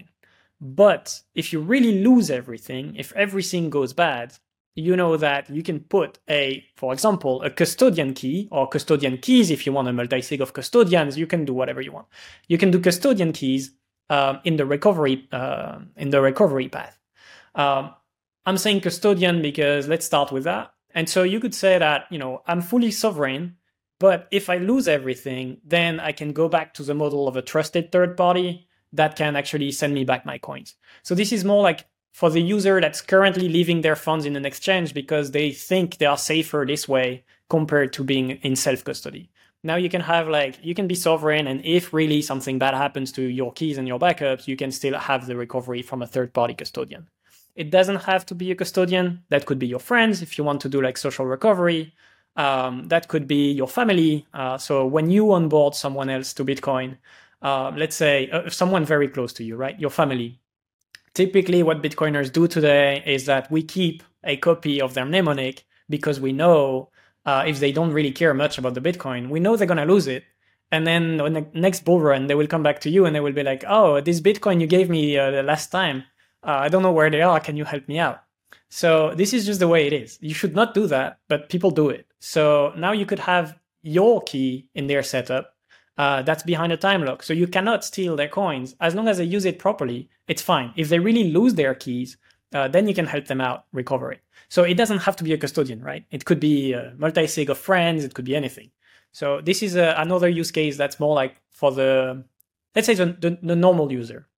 But if you really lose everything, if everything goes bad, you know that you can put a, for example, a custodian key or custodian keys. If you want a multi-sig of custodians, you can do whatever you want. You can do custodian keys um, in the recovery uh, in the recovery path. Um, I'm saying custodian because let's start with that. And so you could say that, you know, I'm fully sovereign, but if I lose everything, then I can go back to the model of a trusted third party that can actually send me back my coins. So this is more like for the user that's currently leaving their funds in an exchange because they think they are safer this way compared to being in self-custody. Now you can have like, you can be sovereign, and if really something bad happens to your keys and your backups, you can still have the recovery from a third party custodian. It doesn't have to be a custodian. That could be your friends if you want to do like social recovery. Um, that could be your family. Uh, so when you onboard someone else to Bitcoin, uh, let's say uh, someone very close to you, right? Your family. Typically what Bitcoiners do today is that we keep a copy of their mnemonic because we know uh, if they don't really care much about the Bitcoin, we know they're going to lose it. And then on the next bull run, they will come back to you and they will be like, oh, this Bitcoin you gave me uh, the last time, uh, I don't know where they are. Can you help me out? So this is just the way it is. You should not do that, but people do it. So now you could have your key in their setup uh, that's behind a time lock. So you cannot steal their coins. As long as they use it properly, it's fine. If they really lose their keys, uh, then you can help them out recover it. So it doesn't have to be a custodian, right? It could be a multi-sig of friends. It could be anything. So this is a, another use case that's more like for the, let's say the, the, the normal user.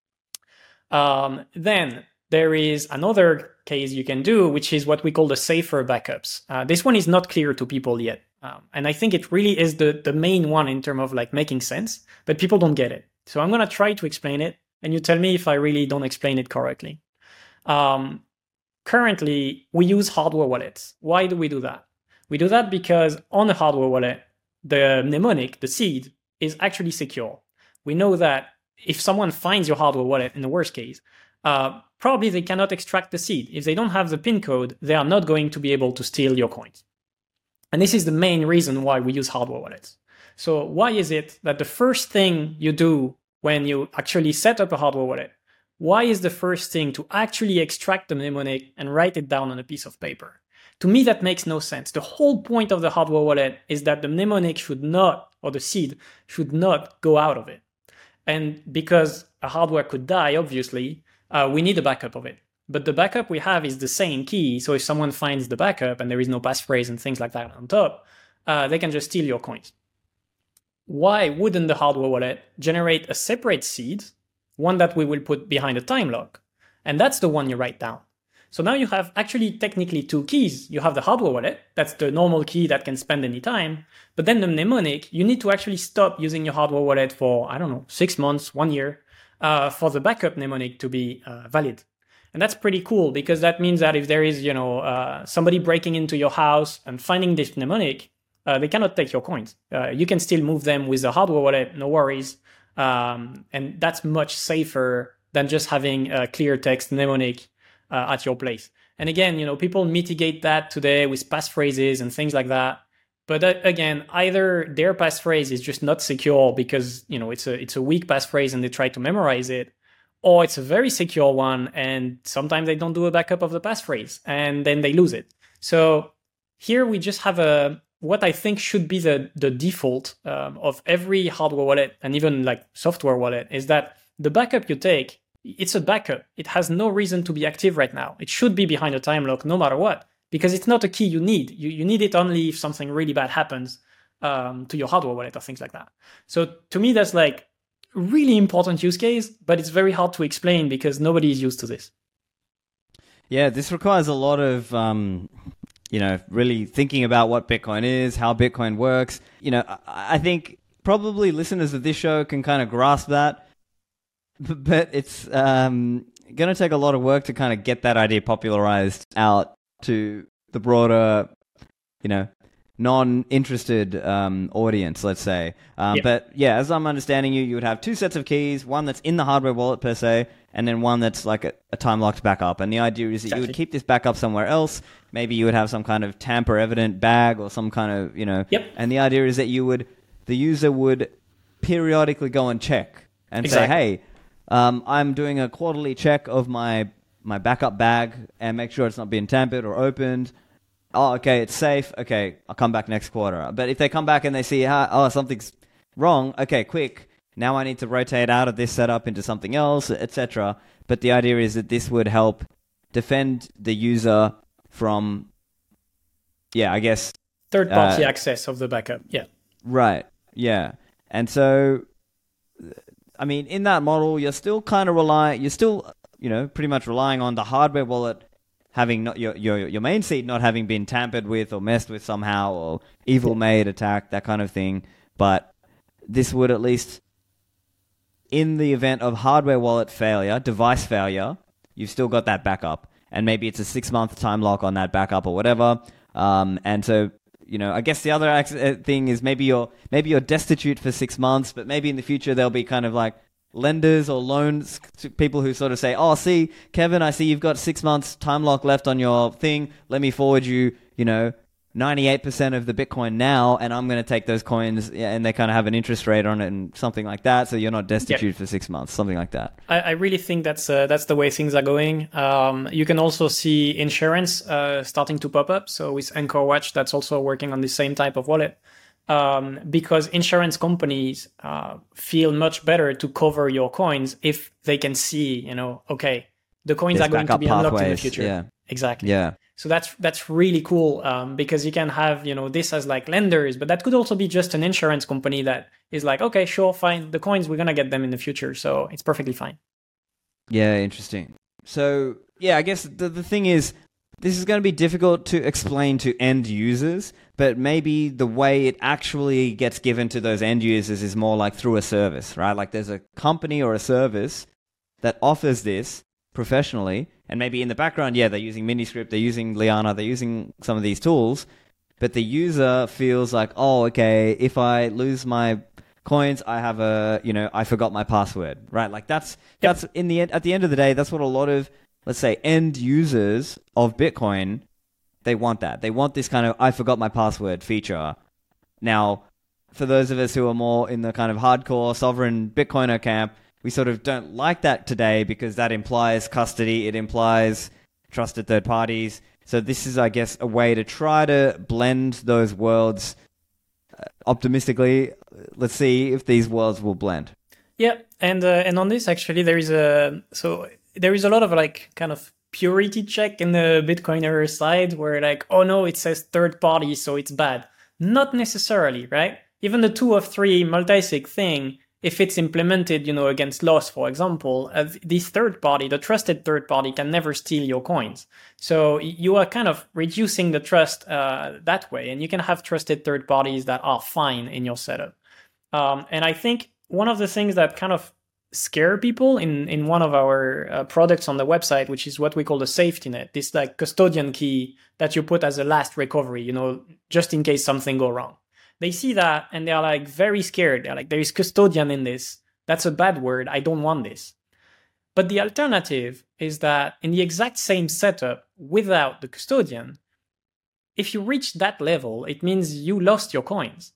Um, then there is another case you can do, which is what we call the safer backups. Uh, this one is not clear to people yet. Um, and I think it really is the, the main one in terms of like making sense, but people don't get it. So I'm going to try to explain it, and you tell me if I really don't explain it correctly. Um, currently we use hardware wallets. Why do we do that? We do that because on a hardware wallet, the mnemonic, the seed, is actually secure. We know that if someone finds your hardware wallet, in the worst case, uh, probably they cannot extract the seed. If they don't have the PIN code, they are not going to be able to steal your coins. And this is the main reason why we use hardware wallets. So why is it that the first thing you do when you actually set up a hardware wallet, why is the first thing to actually extract the mnemonic and write it down on a piece of paper? To me, that makes no sense. The whole point of the hardware wallet is that the mnemonic should not, or the seed, should not go out of it. And because a hardware could die, obviously, uh, we need a backup of it. But the backup we have is the same key. So if someone finds the backup and there is no passphrase and things like that on top, uh, they can just steal your coins. Why wouldn't the hardware wallet generate a separate seed, one that we will put behind a time lock? And that's the one you write down. So now you have actually technically two keys. You have the hardware wallet, that's the normal key that can spend any time. But then the mnemonic, you need to actually stop using your hardware wallet for, I don't know, six months, one year, uh, for the backup mnemonic to be uh, valid. And that's pretty cool because that means that if there is, you know, uh, somebody breaking into your house and finding this mnemonic, uh, they cannot take your coins. Uh, you can still move them with the hardware wallet, no worries. Um, and that's much safer than just having a clear text mnemonic uh, at your place. And again, you know, people mitigate that today with passphrases and things like that. But uh, again, either their passphrase is just not secure because, you know, it's a it's a weak passphrase and they try to memorize it, or it's a very secure one and sometimes they don't do a backup of the passphrase and then they lose it. So here we just have a what I think should be the, the default um, of every hardware wallet and even like software wallet is that the backup you take, it's a backup. It has no reason to be active right now. It should be behind a time lock no matter what, because it's not a key you need. You, you need it only if something really bad happens um, to your hardware wallet or things like that. So to me, that's like really important use case, but it's very hard to explain because nobody is used to this. Yeah, this requires a lot of, um, you know, really thinking about what Bitcoin is, how Bitcoin works. You know, I, I think probably listeners of this show can kind of grasp that, but it's um, going to take a lot of work to kind of get that idea popularized out to the broader, you know, non-interested um, audience, let's say. Um, yep. But yeah, as I'm understanding you, you would have two sets of keys, one that's in the hardware wallet per se, and then one that's like a, a time-locked backup. And the idea is that exactly. you would keep this backup somewhere else. Maybe you would have some kind of tamper-evident bag or some kind of, you know... Yep. And the idea is that you would, the user would periodically go and check and exactly. say, hey, um, I'm doing a quarterly check of my, my backup bag and make sure it's not being tampered or opened. Oh, okay, it's safe. Okay, I'll come back next quarter. But if they come back and they see, oh, something's wrong, okay, quick. Now I need to rotate out of this setup into something else, et cetera. But the idea is that this would help defend the user from, yeah, I guess... Third-party uh, access of the backup, yeah. Right, yeah. And so, I mean, in that model, you're still kind of relying, you're still, you know, pretty much relying on the hardware wallet having not your, your your main seed not having been tampered with or messed with somehow or evil made, attacked, that kind of thing. But this would at least, in the event of hardware wallet failure, device failure, you've still got that backup. And maybe it's a six-month time lock on that backup or whatever. Um, and so, you know, I guess the other thing is maybe you're maybe you're destitute for six months, but maybe in the future there'll be kind of like lenders or loans to people who sort of say, oh, see, Kevin, I see you've got six months time lock left on your thing. Let me forward you, you know, ninety-eight percent of the Bitcoin now, and I'm going to take those coins, and they kind of have an interest rate on it and something like that, so you're not destitute yep. for six months, something like that. I, I really think that's uh, that's the way things are going. Um, you can also see insurance uh, starting to pop up. So with Anchor Watch, that's also working on the same type of wallet. Um, because insurance companies uh, feel much better to cover your coins if they can see, you know, okay, the coins There's are going to be unlocked pathways. in the future. Yeah. Exactly. Yeah. So that's that's really cool um, because you can have, you know, this as like lenders, but that could also be just an insurance company that is like, okay, sure, fine, the coins, we're going to get them in the future. So it's perfectly fine. Yeah, interesting. So, yeah, I guess the, the thing is, this is going to be difficult to explain to end users, but maybe the way it actually gets given to those end users is more like through a service, right? Like there's a company or a service that offers this, professionally, and maybe in the background, yeah, they're using Miniscript, they're using Liana, they're using some of these tools, but the user feels like, oh, okay, if I lose my coins, I have a, you know, I forgot my password, right? Like that's yep. that's in the end, at the end of the day, that's what a lot of, let's say, end users of Bitcoin, they want that. They want this kind of I forgot my password feature. Now, for those of us who are more in the kind of hardcore sovereign Bitcoiner camp, we sort of don't like that today because that implies custody, it implies trusted third parties. So this is, I guess, a way to try to blend those worlds uh, optimistically. Let's see if these worlds will blend. Yeah, and uh, and on this actually there is a so there is a lot of like kind of purity check in the Bitcoiner side where like, oh no, it says third party, so it's bad. Not necessarily, right? Even the two of three multi-sig thing, if it's implemented, you know, against loss, for example, uh, this third party, the trusted third party, can never steal your coins. So you are kind of reducing the trust uh, that way, and you can have trusted third parties that are fine in your setup. Um, and I think one of the things that kind of scare people in, in one of our uh, products on the website, which is what we call the safety net, this like custodian key that you put as a last recovery, you know, just in case something go wrong. They see that and they're like very scared. They're like, there is custodian in this. That's a bad word. I don't want this. But the alternative is that in the exact same setup without the custodian, if you reach that level, it means you lost your coins.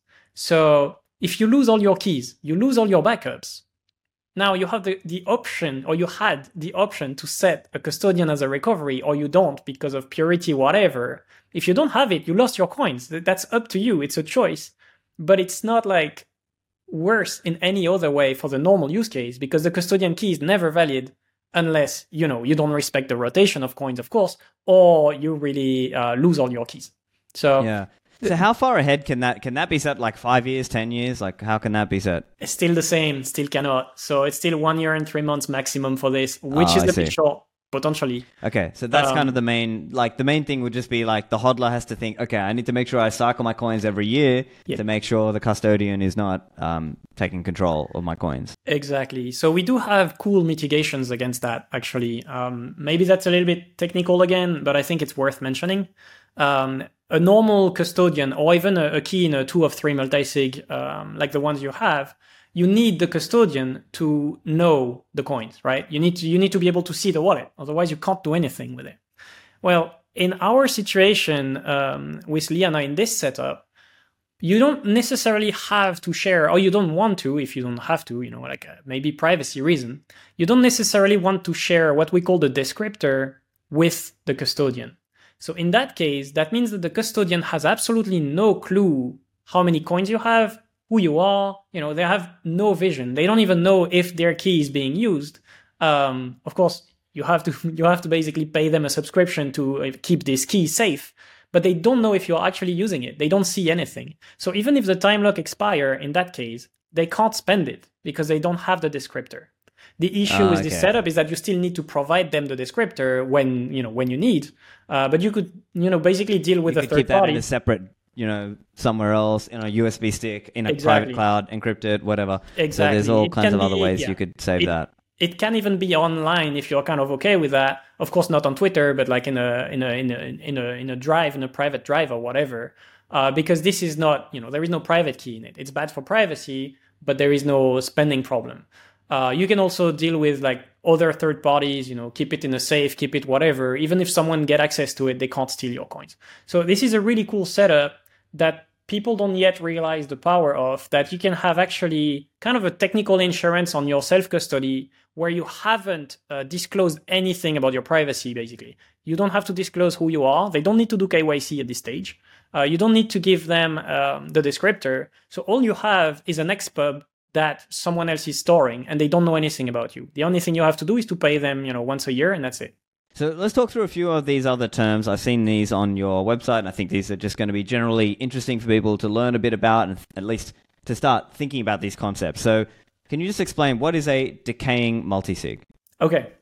So if you lose all your keys, you lose all your backups. Now you have the, the option, or you had the option to set a custodian as a recovery, or you don't because of purity, whatever. If you don't have it, you lost your coins. That's up to you. It's a choice. But it's not like worse in any other way for the normal use case, because the custodian key is never valid unless, you know, you don't respect the rotation of coins, of course, or you really uh, lose all your keys. So yeah. So how far ahead can that can that be set? Like five years, ten years? Like how can that be set? It's still the same. Still cannot. So it's still one year and three months maximum for this, which oh, is I a see. bit short potentially. Okay, so that's um, kind of the main. Like the main thing would just be like the hodler has to think. Okay, I need to make sure I cycle my coins every year yeah. to make sure the custodian is not um, taking control of my coins. Exactly. So we do have cool mitigations against that. Actually, um, maybe that's a little bit technical again, but I think it's worth mentioning. Um, a normal custodian, or even a, a key in a two of three multi-sig, um, like the ones you have, you need the custodian to know the coins, right? You need to, you need to be able to see the wallet. Otherwise, you can't do anything with it. Well, in our situation um, with Liana in this setup, you don't necessarily have to share, or you don't want to, if you don't have to, you know, like a, maybe privacy reason, you don't necessarily want to share what we call the descriptor with the custodian. So in that case, that means that the custodian has absolutely no clue how many coins you have, who you are. You know, they have no vision. They don't even know if their key is being used. Um, of course, you have to you have to basically pay them a subscription to keep this key safe, but they don't know if you're actually using it. They don't see anything. So even if the time lock expire, in that case, they can't spend it because they don't have the descriptor. The issue oh, with okay. this setup is that you still need to provide them the descriptor when you know when you need. Uh, but you could you know basically deal with you a could third keep that party in a separate, you know, somewhere else in a U S B stick, in a exactly. private cloud, encrypted, whatever. Exactly. So there's all it kinds of be, other ways yeah. you could save it, that. It can even be online if you're kind of okay with that. Of course, not on Twitter, but like in a in a in a in a in a drive, in a private drive or whatever. Uh, because this is not, you know, there is no private key in it. It's bad for privacy, but there is no spending problem. Uh, you can also deal with like other third parties, you know, keep it in a safe, keep it whatever. Even if someone get access to it, they can't steal your coins. So this is a really cool setup that people don't yet realize the power of, that you can have actually kind of a technical insurance on your self-custody where you haven't uh, disclosed anything about your privacy, basically. You don't have to disclose who you are. They don't need to do K Y C at this stage. Uh, you don't need to give them um, the descriptor. So all you have is an X pub that someone else is storing, and they don't know anything about you. The only thing you have to do is to pay them, you know, once a year, and that's it. So let's talk through a few of these other terms. I've seen these on your website, and I think these are just going to be generally interesting for people to learn a bit about, and at least to start thinking about these concepts. So can you just explain what is a decaying multisig? Okay.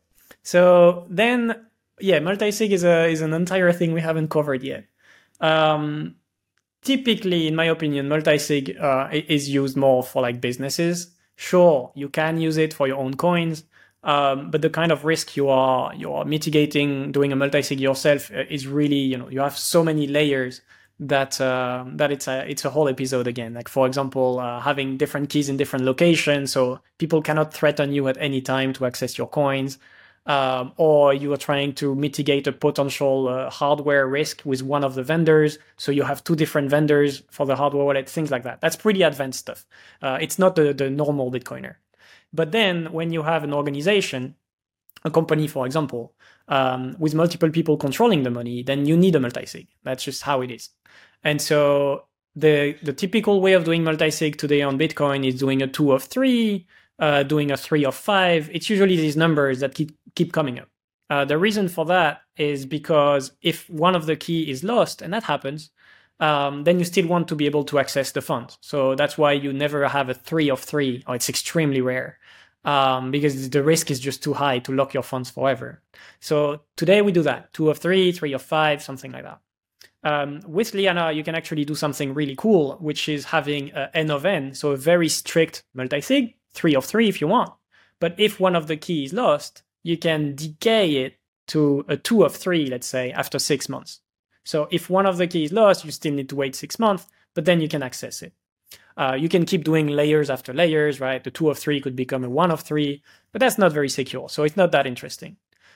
So then, yeah, multisig is a is an entire thing we haven't covered yet. Um, Typically, in my opinion, multisig uh, is used more for like businesses. Sure, you can use it for your own coins, Um, but the kind of risk you are you are mitigating doing a multi-sig yourself is really, you know, you have so many layers that uh, that it's a it's a whole episode again. Like for example, uh, having different keys in different locations, so people cannot threaten you at any time to access your coins, um, or you are trying to mitigate a potential uh, hardware risk with one of the vendors, so you have two different vendors for the hardware wallet, things like that. That's pretty advanced stuff. Uh, it's not the the normal Bitcoiner. But then when you have an organization, a company, for example, um, with multiple people controlling the money, then you need a multi-sig. That's just how it is. And so the the typical way of doing multi-sig today on Bitcoin is doing a two of three, uh, doing a three of five. It's usually these numbers that keep, keep coming up. Uh, the reason for that is because if one of the key is lost, and that happens, Um, then you still want to be able to access the funds. So that's why you never have a three of three, or it's extremely rare, um, because the risk is just too high to lock your funds forever. So today we do that, two of three, three of five, something like that. Um, with Liana, you can actually do something really cool, which is having a n of n, so a very strict multi-sig, three of three if you want. But if one of the keys is lost, you can decay it to a two of three, let's say, after six months. So if one of the keys is lost, you still need to wait six months, but then you can access it. Uh, you can keep doing layers after layers, right? The two of three could become a one of three, but that's not very secure. So it's not that interesting.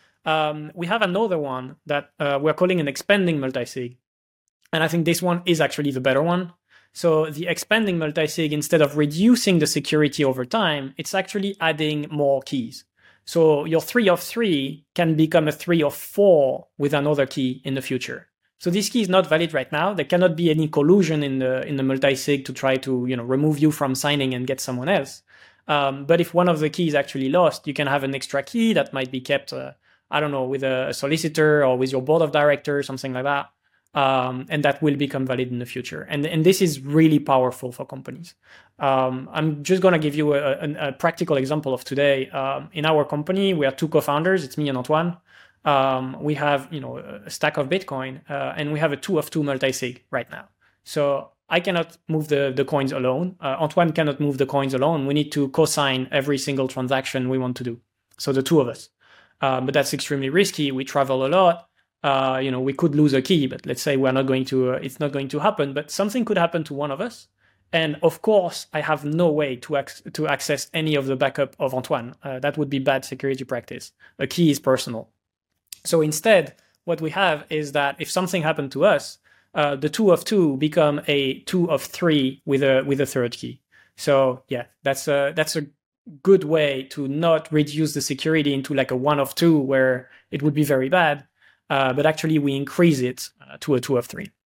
Um, we have another one that uh, we're calling an expanding multisig. And I think this one is actually the better one. So the expanding multisig, instead of reducing the security over time, it's actually adding more keys. So your three of three can become a three of four with another key in the future. So this key is not valid right now. There cannot be any collusion in the in the multisig to try to, you know, remove you from signing and get someone else. Um, but if one of the keys is actually lost, you can have an extra key that might be kept, uh, I don't know, with a solicitor or with your board of directors, something like that. Um, and that will become valid in the future. And, and this is really powerful for companies. Um, I'm just going to give you a, a, a practical example of today. Um, in our company, we are two co-founders. It's me and Antoine. Um, we have, you know, a stack of Bitcoin, uh, and we have a two of two multi-sig right now. So I cannot move the, the coins alone. Uh, Antoine cannot move the coins alone. We need to co-sign every single transaction we want to do. So the two of us. Um, but that's extremely risky. We travel a lot. Uh, you know, we could lose a key, but let's say we're not going to, uh, it's not going to happen, but something could happen to one of us. And of course, I have no way to, ac- to access any of the backup of Antoine. Uh, that would be bad security practice. A key is personal. So instead, what we have is that if something happened to us, uh, the two of two become a two of three with a with a third key. So yeah, that's a that's a good way to not reduce the security into like a one of two where it would be very bad, uh, but actually we increase it uh, to a two of three.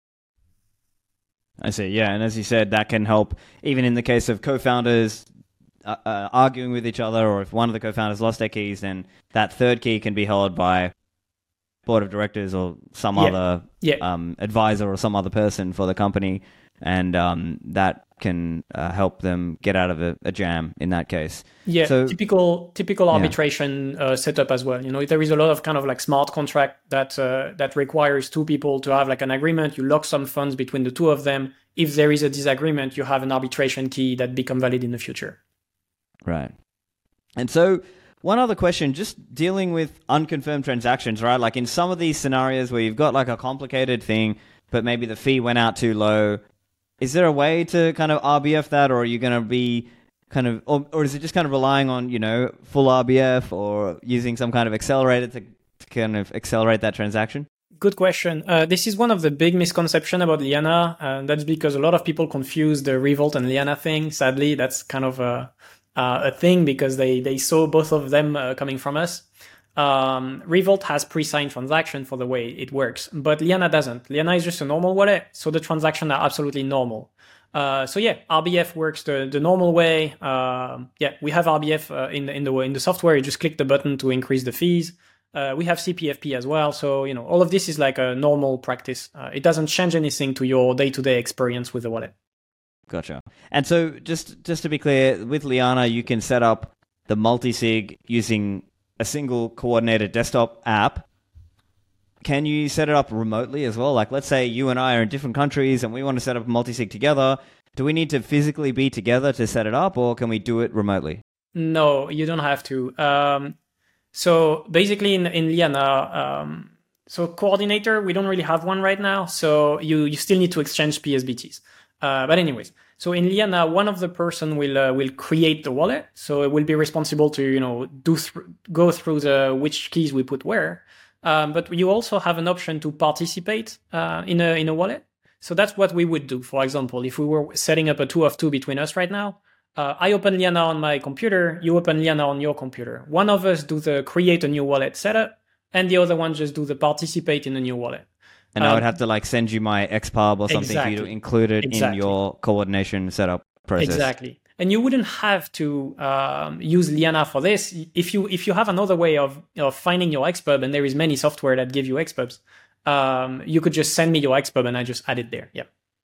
I see. Yeah, and as you said, that can help even in the case of co-founders uh, uh, arguing with each other, or if one of the co-founders lost their keys, then that third key can be held by board of directors or some yeah. other yeah. Um, advisor or some other person for the company, and um, that can uh, help them get out of a, a jam in that case. Yeah, so, typical typical arbitration yeah. uh, setup as well. You know, there is a lot of kind of like smart contract that uh, that requires two people to have like an agreement. You lock some funds between the two of them. If there is a disagreement, you have an arbitration key that become valid in the future. Right. And so one other question, just dealing with unconfirmed transactions, right? Like in some of these scenarios where you've got like a complicated thing, but maybe the fee went out too low, is there a way to kind of R B F that, or are you going to be kind of, or, or is it just kind of relying on, you know, full R B F or using some kind of accelerator to, to kind of accelerate that transaction? Good question. Uh, this is one of the big misconceptions about Liana, and that's because a lot of people confuse the Revolt and Liana thing. Sadly, that's kind of a Uh, a thing because they, they saw both of them uh, coming from us. Um, Revolt has pre-signed transaction for the way it works, but Liana doesn't. Liana is just a normal wallet, so the transactions are absolutely normal. Uh, so yeah, R B F works the, the normal way. Uh, yeah, we have R B F uh, in the in the in the software. You just click the button to increase the fees. Uh, we have C P F P as well. So you know, all of this is like a normal practice. Uh, it doesn't change anything to your day-to-day experience with the wallet. Gotcha. And so just just to be clear, with Liana, you can set up the multi-sig using a single coordinated desktop app. Can you set it up remotely as well? Like, let's say you and I are in different countries and we want to set up a multi-sig together. Do we need to physically be together to set it up, or can we do it remotely? No, you don't have to. Um, So basically in, in Liana, um, so coordinator, we don't really have one right now. So you, you still need to exchange P S B Ts. Uh, but anyways, so in Liana, one of the person will uh, will create the wallet. So it will be responsible to, you know, do th- go through the which keys we put where. Um, but you also have an option to participate uh, in a in a wallet. So that's what we would do. For example, if we were setting up a two of two between us right now, uh, I open Liana on my computer, you open Liana on your computer. One of us do the create a new wallet setup, and the other one just do the participate in a new wallet. And um, I would have to like send you my X pub or something exactly, for you to include it exactly. in your coordination setup process. Exactly. And you wouldn't have to um, use Liana for this. If you if you have another way of, of finding your X pub, and there is many software that give you X pubs, um, you could just send me your X pub and I just add it there. Yeah.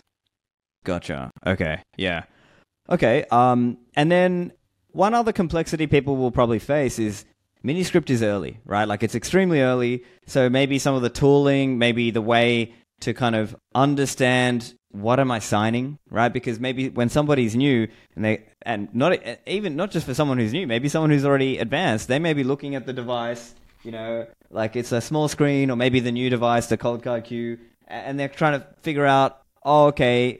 Gotcha. Okay. Yeah. Okay. Um, and then one other complexity people will probably face is Miniscript is early, right? Like it's extremely early. So maybe some of the tooling, maybe the way to kind of understand what am I signing, right? Because maybe when somebody's new and they, and not even not just for someone who's new, maybe someone who's already advanced, they may be looking at the device, you know, like it's a small screen, or maybe the new device, the Coldcard Q, and they're trying to figure out, oh, okay,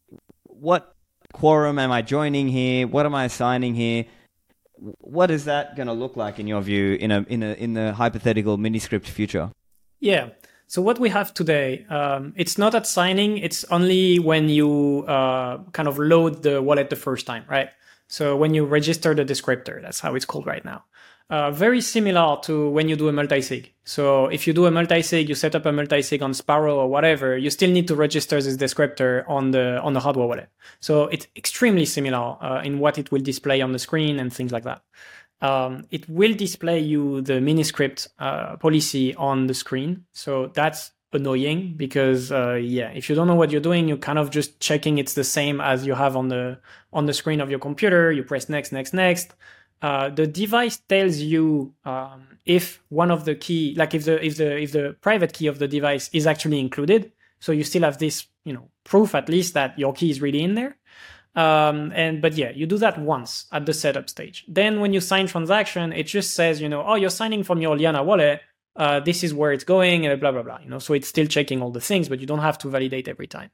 what quorum am I joining here? What am I signing here? What is that going to look like in your view in a in a in the hypothetical Miniscript future? Yeah. So what we have today, um, it's not at signing. It's only when you uh, kind of load the wallet the first time, right? So when you register the descriptor, that's how it's called right now. Uh, very similar to when you do a multi-sig. So if you do a multi-sig, you set up a multi-sig on Sparrow or whatever, you still need to register this descriptor on the on the hardware wallet. So it's extremely similar uh, in what it will display on the screen and things like that. Um, it will display you the Miniscript uh, policy on the screen. So that's annoying because, uh, yeah, if you don't know what you're doing, you're kind of just checking it's the same as you have on the on the screen of your computer. You press next, next, next. Uh, the device tells you um, if one of the key, like if the if the if the private key of the device is actually included. So you still have this, you know, proof at least that your key is really in there. Um, and but yeah, you do that once at the setup stage. Then when you sign transaction, it just says, you know, oh, you're signing from your Liana wallet. Uh, this is where it's going, and blah blah blah. You know, so it's still checking all the things, but you don't have to validate every time.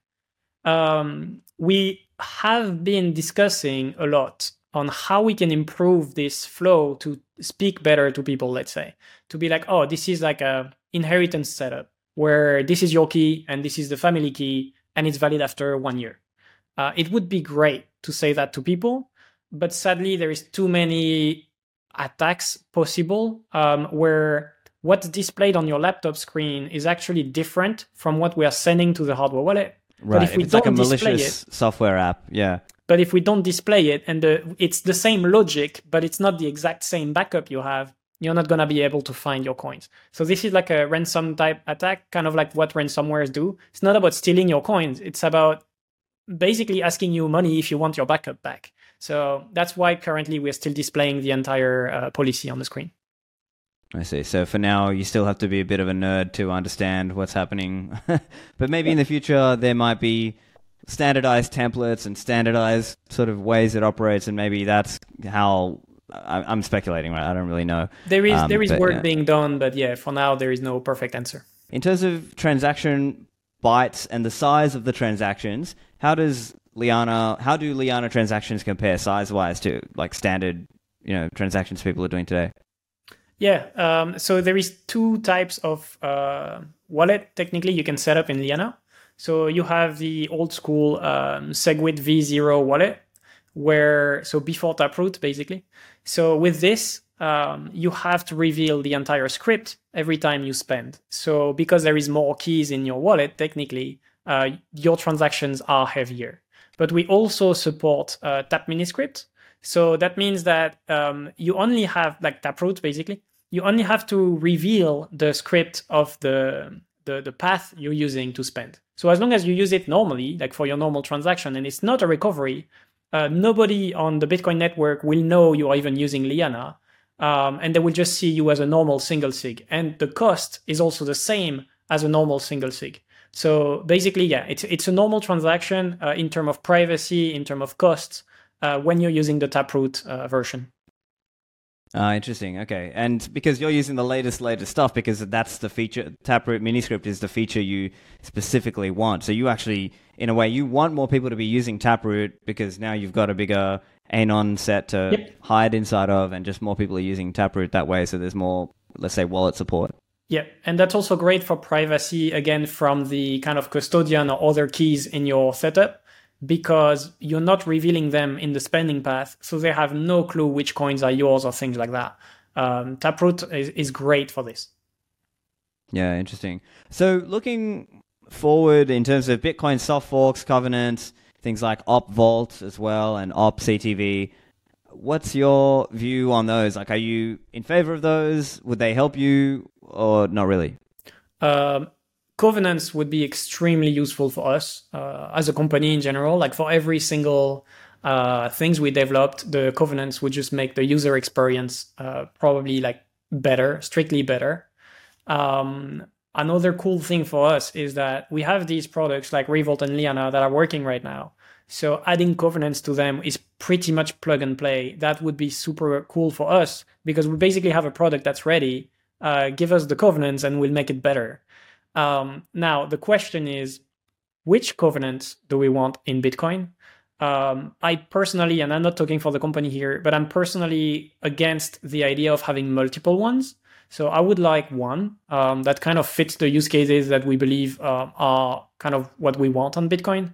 Um, we have been discussing a lot on how we can improve this flow to speak better to people. Let's say to be like, oh, this is like a inheritance setup where this is your key and this is the family key, and it's valid after one year. Uh, it would be great to say that to people, but sadly there is too many attacks possible um, where what's displayed on your laptop screen is actually different from what we are sending to the hardware wallet. Right, but if we it's don't like a display malicious it, software app, yeah. But if we don't display it and the, it's the same logic, but it's not the exact same backup you have, you're not going to be able to find your coins. So this is like a ransom type attack, kind of like what ransomwares do. It's not about stealing your coins. It's about basically asking you money if you want your backup back. So that's why currently we're still displaying the entire uh, policy on the screen. I see. So for now, you still have to be a bit of a nerd to understand what's happening. But maybe yeah. in the future, there might be standardized templates and standardized sort of ways it operates, and maybe that's how... I'm speculating, right? I don't really know. There is um, there is but, work yeah. being done, but yeah, for now, there is no perfect answer. In terms of transaction bytes and the size of the transactions, how does Liana, how do Liana transactions compare size-wise to like standard, you know, transactions people are doing today? Yeah, um, so there is two types of uh, wallet technically you can set up in Liana. So you have the old school um, Segwit V zero wallet, where so before Taproot basically. So with this, um, you have to reveal the entire script every time you spend. So because there is more keys in your wallet, technically, uh, your transactions are heavier. But we also support uh, Tap Miniscript. So that means that um, you only have, like Taproot basically, you only have to reveal the script of the, the, the path you're using to spend. So as long as you use it normally, like for your normal transaction, and it's not a recovery, uh, nobody on the Bitcoin network will know you are even using Liana. Um, and they will just see you as a normal single sig. And the cost is also the same as a normal single sig. So basically, yeah, it's it's a normal transaction uh, in terms of privacy, in terms of costs, uh, when you're using the Taproot uh, version. Ah, interesting. Okay. And because you're using the latest, latest stuff, because that's the feature, Taproot Miniscript is the feature you specifically want. So you actually, in a way, you want more people to be using Taproot because now you've got a bigger Anon set to Yep. hide inside of, and just more people are using Taproot that way. So there's more, let's say, wallet support. Yeah, and that's also great for privacy, again, from the kind of custodian or other keys in your setup, because you're not revealing them in the spending path, so they have no clue which coins are yours or things like that. Um, Taproot is, is great for this. Yeah, interesting. So looking forward in terms of Bitcoin soft forks, covenants, things like Op Vault as well, and Op C T V, what's your view on those? Like, are you in favor of those? Would they help you, or not really? Um, Covenants would be extremely useful for us uh, as a company in general. Like for every single uh, things we developed, the covenants would just make the user experience uh, probably like better, strictly better. Um, another cool thing for us is that we have these products like Revolt and Liana that are working right now. So adding covenants to them is pretty much plug and play. That would be super cool for us because we basically have a product that's ready. Uh, give us the covenants and we'll make it better. Um, now, the question is, which covenants do we want in Bitcoin? Um, I personally, and I'm not talking for the company here, but I'm personally against the idea of having multiple ones. So I would like one um, that kind of fits the use cases that we believe uh, are kind of what we want on Bitcoin.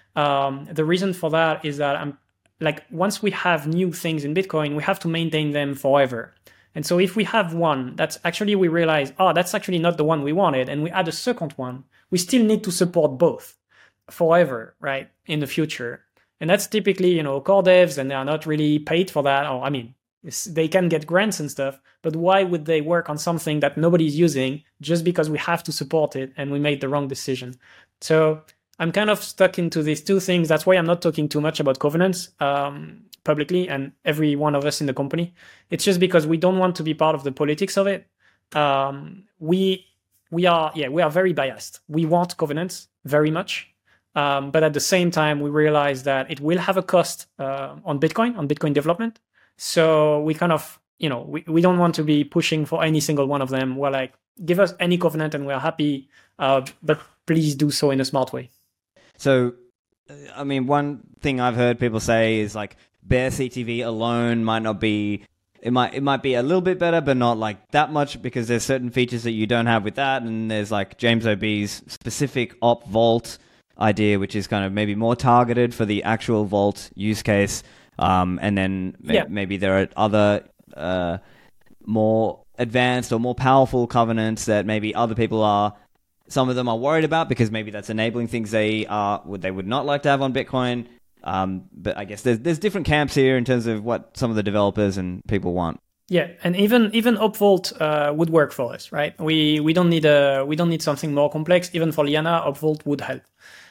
Um, the reason for that is that I'm like, once we have new things in Bitcoin, we have to maintain them forever. And so if we have one that's actually, we realize, oh, that's actually not the one we wanted, and we add a second one, we still need to support both forever, right, in the future. And that's typically, you know, core devs, and they are not really paid for that. Or, I mean, they can get grants and stuff, but why would they work on something that nobody's using just because we have to support it and we made the wrong decision? So I'm kind of stuck into these two things. That's why I'm not talking too much about covenants um, publicly, and every one of us in the company. It's just because we don't want to be part of the politics of it. Um, we we are yeah we are very biased. We want covenants very much, um, but at the same time we realize that it will have a cost uh, on Bitcoin, on Bitcoin development. So we kind of you know we, we don't want to be pushing for any single one of them. We're like, give us any covenant and we're happy, uh, but please do so in a smart way. So, I mean, one thing I've heard people say is like bare C T V alone might not be, it might it might be a little bit better, but not like that much, because there's certain features that you don't have with that, and there's like James O B's specific Op Vault idea, which is kind of maybe more targeted for the actual Vault use case, um, and then may- Yeah. maybe there are other uh, more advanced or more powerful covenants that maybe other people are. Some of them are worried about because maybe that's enabling things they are would they would not like to have on Bitcoin. Um, but I guess there's there's different camps here in terms of what some of the developers and people want. Yeah, and even even Op Vault uh, would work for us, right? We we don't need a we don't need something more complex. Even for Liana, Op Vault would help.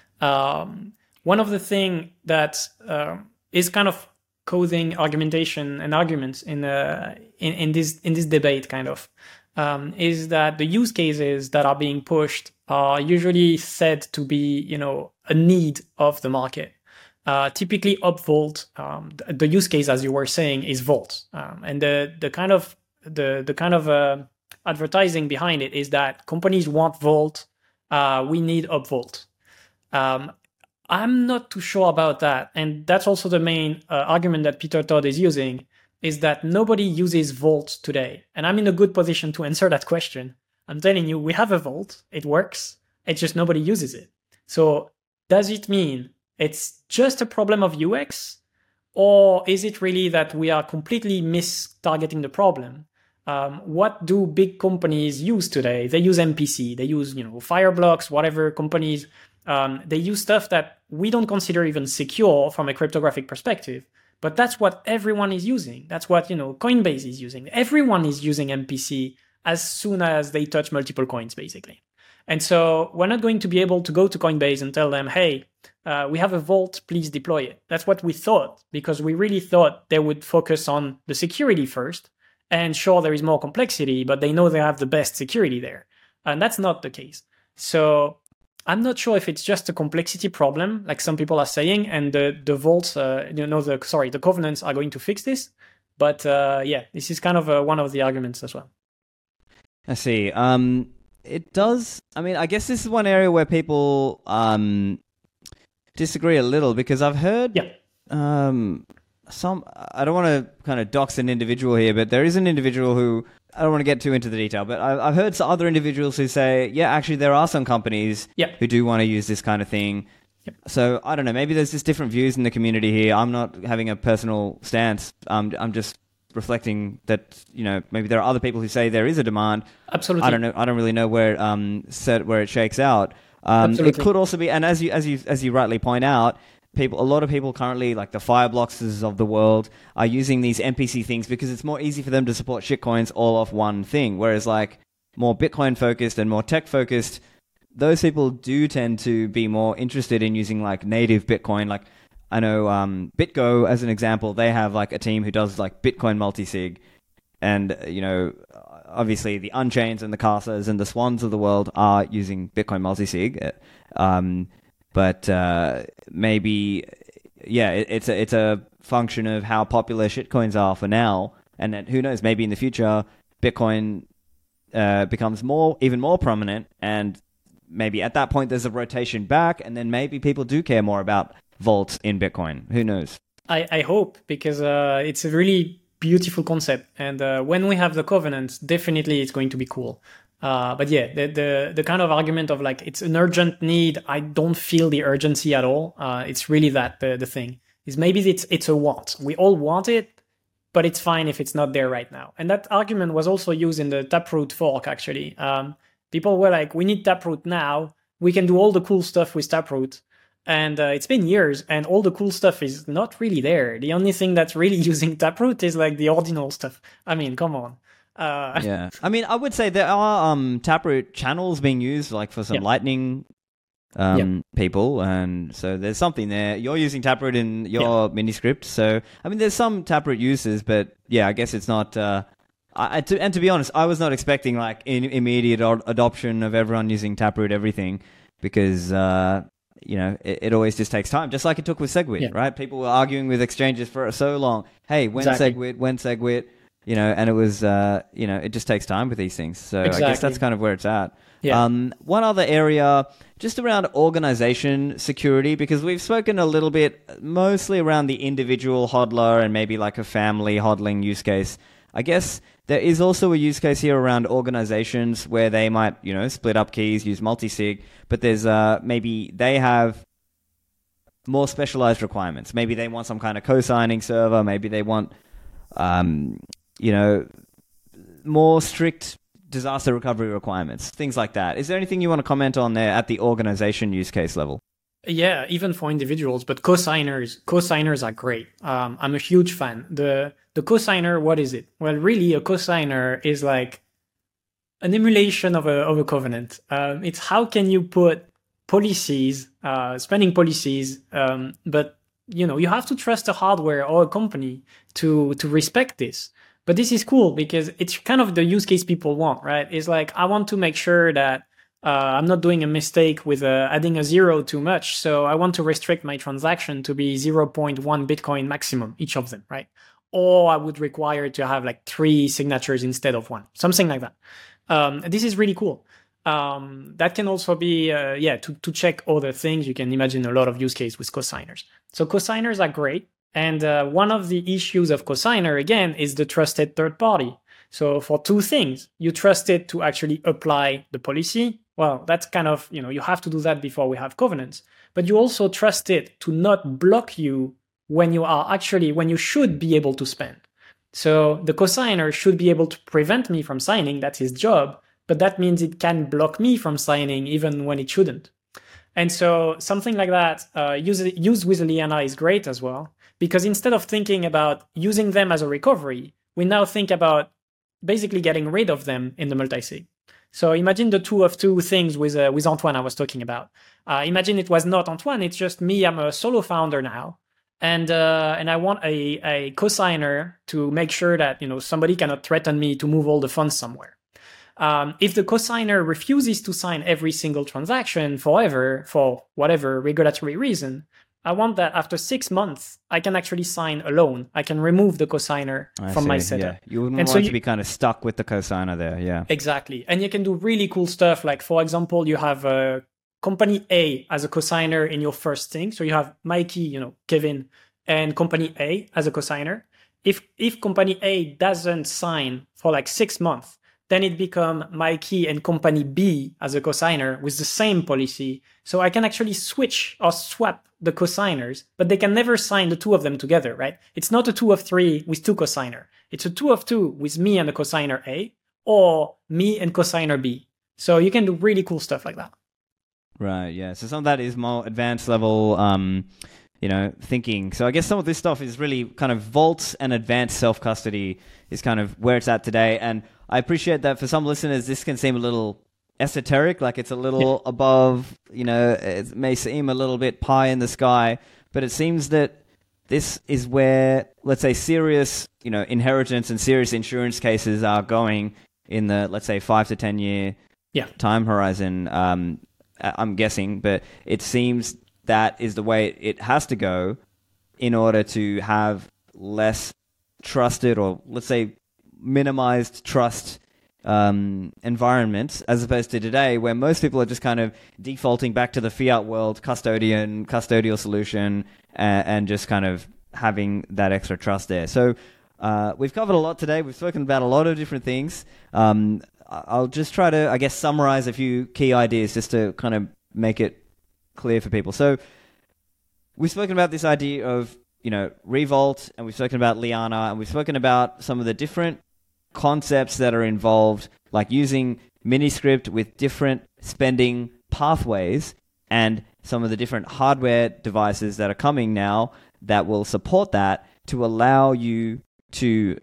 Um, one of the thing that uh, is kind of causing argumentation and arguments in uh, in in this in this debate, kind of. Um, is that the use cases that are being pushed are usually said to be, you know, a need of the market. Uh, typically, Op Vault, um, the, the use case, as you were saying, is Vault, um, and the the kind of the the kind of uh, advertising behind it is that companies want Vault. Uh, we need Op Vault. Um, I'm not too sure about that, and that's also the main uh, argument that Peter Todd is using. Is that nobody uses Vault today. And I'm in a good position to answer that question. I'm telling you, we have a Vault. It works. It's just nobody uses it. So does it mean it's just a problem of U X? Or is it really that we are completely mis-targeting the problem? Um, what do big companies use today? They use M P C. They use, you know, Fireblocks, whatever companies. Um, they use stuff that we don't consider even secure from a cryptographic perspective. But that's what everyone is using. That's what, you know, Coinbase is using. Everyone is using M P C as soon as they touch multiple coins, basically. And so we're not going to be able to go to Coinbase and tell them, hey, uh, we have a vault, please deploy it. That's what we thought, because we really thought they would focus on the security first. And sure, there is more complexity, but they know they have the best security there. And that's not the case. So I'm not sure if it's just a complexity problem, like some people are saying, and the the vaults, uh, you know, the sorry, the covenants are going to fix this. But uh, yeah, this is kind of uh, one of the arguments as well. I see. Um, it does. I mean, I guess this is one area where people um, disagree a little, because I've heard yeah. um, some. I don't want to kind of dox an individual here, but there is an individual who, I don't want to get too into the detail, but I've, I've heard some other individuals who say, yeah, actually, there are some companies yeah. who do want to use this kind of thing. Yep. So I don't know. Maybe there's just different views in the community here. I'm not having a personal stance. Um, I'm just reflecting that, you know, maybe there are other people who say there is a demand. Absolutely. I don't know. I don't really know where um set where it shakes out. Um, it could also be, and as you as you as you rightly point out, people, a lot of people currently, like the Firebloxes of the world, are using these N P C things because it's more easy for them to support shitcoins all off one thing. Whereas like more Bitcoin focused and more tech focused, those people do tend to be more interested in using like native Bitcoin. Like I know um, BitGo, as an example, they have like a team who does like Bitcoin multisig, and you know, obviously the Unchains and the Casas and the Swans of the world are using Bitcoin multisig. Um, but uh, maybe, yeah, it, it's a it's a function of how popular shitcoins are for now, and then who knows, maybe in the future Bitcoin uh, becomes more even more prominent, and maybe at that point there's a rotation back, and then maybe people do care more about vaults in Bitcoin. Who knows? I, I hope, because uh, it's a really beautiful concept. And uh, when we have the covenants, definitely it's going to be cool. Uh, but yeah, the, the the kind of argument of like, it's an urgent need, I don't feel the urgency at all. Uh, it's really that the, the thing is, maybe it's it's a want. We all want it, but it's fine if it's not there right now. And that argument was also used in the Taproot fork, actually. Um, People were like, we need Taproot now. We can do all the cool stuff with Taproot. And uh, it's been years, and all the cool stuff is not really there. The only thing that's really using Taproot is like the ordinal stuff. I mean, come on. Uh, yeah. I mean, I would say there are um, Taproot channels being used, like for some yeah. Lightning um, yeah. people. And so there's something there. You're using Taproot in your yeah. mini script. So, I mean, there's some Taproot uses, but yeah, I guess it's not... Uh, I, to, and to be honest, I was not expecting like in, immediate ad- adoption of everyone using Taproot everything, because uh, you know it, it always just takes time, just like it took with SegWit, yeah. right? People were arguing with exchanges for so long. Hey, when exactly. SegWit, when SegWit, you know, and it was uh, you know it just takes time with these things. So exactly. I guess that's kind of where it's at. Yeah. Um, one other area, just around organization security, because we've spoken a little bit, mostly around the individual hodler and maybe like a family hodling use case. I guess there is also a use case here around organizations where they might, you know, split up keys, use multisig, but there's uh, maybe they have more specialized requirements. Maybe they want some kind of co-signing server. Maybe they want, um, you know, more strict disaster recovery requirements, things like that. Is there anything you want to comment on there at the organization use case level? Yeah, even for individuals, but co-signers, co-signers are great. Um, I'm a huge fan. The the co-signer, what is it? Well, really, a co-signer is like an emulation of a of a covenant. Um, it's how can you put policies, uh, spending policies, um, but you know you have to trust a hardware or a company to to respect this. But this is cool because it's kind of the use case people want, right? It's like, I want to make sure that Uh, I'm not doing a mistake with uh, adding a zero too much. So I want to restrict my transaction to be zero point one Bitcoin maximum, each of them, right? Or I would require to have like three signatures instead of one, something like that. Um, this is really cool. Um, that can also be, uh, yeah, to, to check other things. You can imagine a lot of use case with cosigners. So cosigners are great. And uh, one of the issues of cosigner, again, is the trusted third party. So for two things, you trust it to actually apply the policy. Well, that's kind of, you know, you have to do that before we have covenants. But you also trust it to not block you when you are actually, when you should be able to spend. So the cosigner should be able to prevent me from signing. That's his job. But that means it can block me from signing even when it shouldn't. And so something like that, uh, used, used with Liana is great as well. Because instead of thinking about using them as a recovery, we now think about basically getting rid of them in the multisig. So imagine the two of two things with uh, with Antoine I was talking about. Uh, imagine it was not Antoine, it's just me, I'm a solo founder now. And uh, and I want a, a cosigner to make sure that, you know, somebody cannot threaten me to move all the funds somewhere. Um, if the cosigner refuses to sign every single transaction forever, for whatever regulatory reason, I want that after six months, I can actually sign a loan. I can remove the cosigner I from see, my setup. Yeah. You wouldn't And want so to you, be kind of stuck with the cosigner there. Yeah. exactly. And you can do really cool stuff. Like, for example, you have a company A as a cosigner in your first thing. So you have Mikey, you know, Kevin, and company A as a cosigner. If if company A doesn't sign for like six months, then it become Mikey and company B as a cosigner with the same policy. So I can actually switch or swap the cosigners, but they can never sign the two of them together, right? It's not a two of three with two cosigner. It's a two of two with me and the cosigner A, or me and cosigner B. So you can do really cool stuff like that. Right, yeah. So some of that is more advanced level, um, you know, thinking. So I guess some of this stuff is really kind of vaults and advanced self-custody is kind of where it's at today. And I appreciate that for some listeners, this can seem a little esoteric, like it's a little yeah. above, you know, it may seem a little bit pie in the sky, but it seems that this is where, let's say, serious, you know, inheritance and serious insurance cases are going in the, let's say, five to ten year yeah. time horizon. Um, I'm guessing, but it seems that is the way it has to go in order to have less trusted, or let's say minimized trust um, environment, as opposed to today where most people are just kind of defaulting back to the fiat world custodian, custodial solution, and, and just kind of having that extra trust there. So uh, we've covered a lot today. We've spoken about a lot of different things. Um, I'll just try to, I guess, summarize a few key ideas just to kind of make it clear for people. So we've spoken about this idea of, you know, Revolt, and we've spoken about Liana, and we've spoken about some of the different concepts that are involved, like using Miniscript with different spending pathways and some of the different hardware devices that are coming now that will support that to allow you to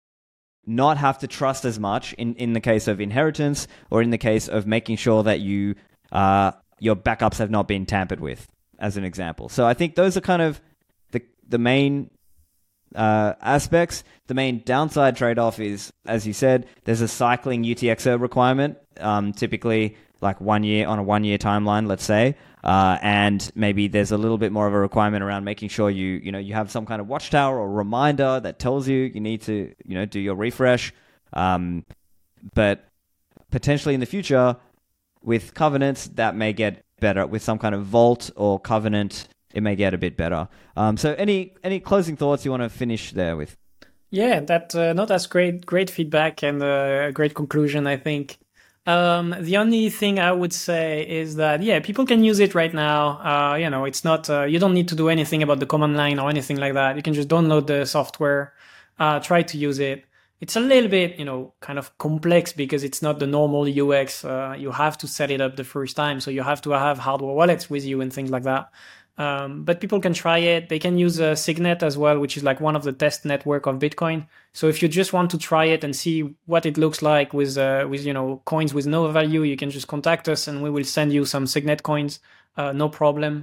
not have to trust as much in, in the case of inheritance, or in the case of making sure that you uh, your backups have not been tampered with, as an example. So I think those are kind of the the main uh, aspects. The main downside trade-off is, as you said, there's a cycling U T X O requirement, um, typically like one year on a one-year timeline, let's say, uh, and maybe there's a little bit more of a requirement around making sure you, you know, you have some kind of watchtower or reminder that tells you you need to, you know, do your refresh. Um, but potentially in the future, with covenants, that may get better. With some kind of vault or covenant, it may get a bit better. Um, so, any any closing thoughts you want to finish there with? Yeah, that uh, no, that's great, great feedback and uh, a great conclusion, I think. Um, the only thing I would say is that, yeah, people can use it right now. Uh, you know, it's not, uh, you don't need to do anything about the command line or anything like that. You can just download the software, uh, try to use it. It's a little bit, you know, kind of complex because it's not the normal U X. Uh, you have to set it up the first time. So you have to have hardware wallets with you and things like that. Um, but people can try it. They can use a Signet as well, which is like one of the test network of Bitcoin. So if you just want to try it and see what it looks like with, uh, with you know, coins with no value, you can just contact us and we will send you some Signet coins, uh, no problem.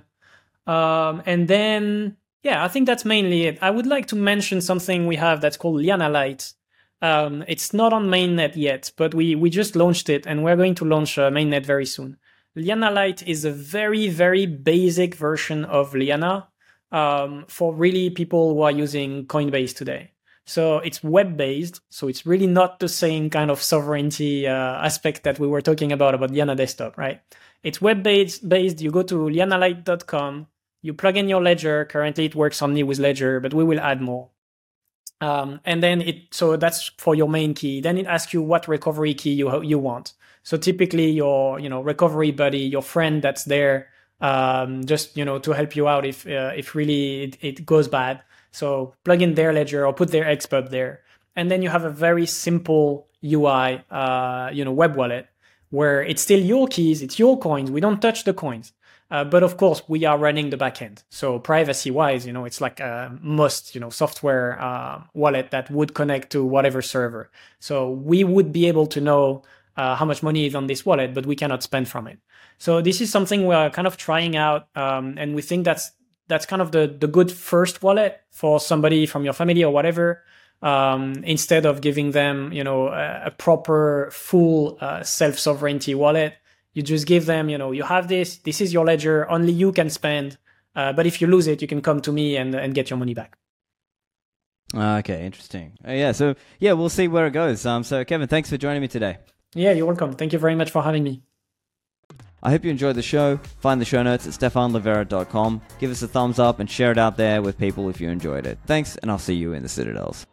Um, and then, yeah, I think that's mainly it. I would like to mention something we have that's called Liana Lite. Um, it's not on mainnet yet, but we, we just launched it and we're going to launch uh, mainnet very soon. Liana Lite is a very, very basic version of Liana um, for really people who are using Coinbase today. So it's web-based, so it's really not the same kind of sovereignty uh, aspect that we were talking about, about Liana Desktop, right? It's web-based. Based. You go to liana lite dot com, you plug in your ledger. Currently it works only with Ledger, but we will add more. Um, and then it, so that's for your main key. Then it asks you what recovery key you you want. So typically your, you know, recovery buddy, your friend that's there, um, just, you know, to help you out if, uh, if really it, it goes bad. So plug in their ledger or put their X P U B there. And then you have a very simple U I, uh, you know, web wallet where it's still your keys, it's your coins. We don't touch the coins. Uh, but of course, we are running the backend. So privacy-wise, you know, it's like a most, you know, software uh, wallet that would connect to whatever server. So we would be able to know uh, how much money is on this wallet, but we cannot spend from it. So this is something we're kind of trying out, um, and we think that's that's kind of the the good first wallet for somebody from your family or whatever. Um, instead of giving them, you know, a, a proper full uh, self-sovereignty wallet. You just give them, you know, you have this, this is your ledger, only you can spend, Uh, but if you lose it, you can come to me and, and get your money back. Okay, interesting. Uh, yeah, so yeah, we'll see where it goes. Um, so Kevin, thanks for joining me today. Yeah, you're welcome. Thank you very much for having me. I hope you enjoyed the show. Find the show notes at stefan livera dot com. Give us a thumbs up and share it out there with people if you enjoyed it. Thanks, and I'll see you in the Citadels.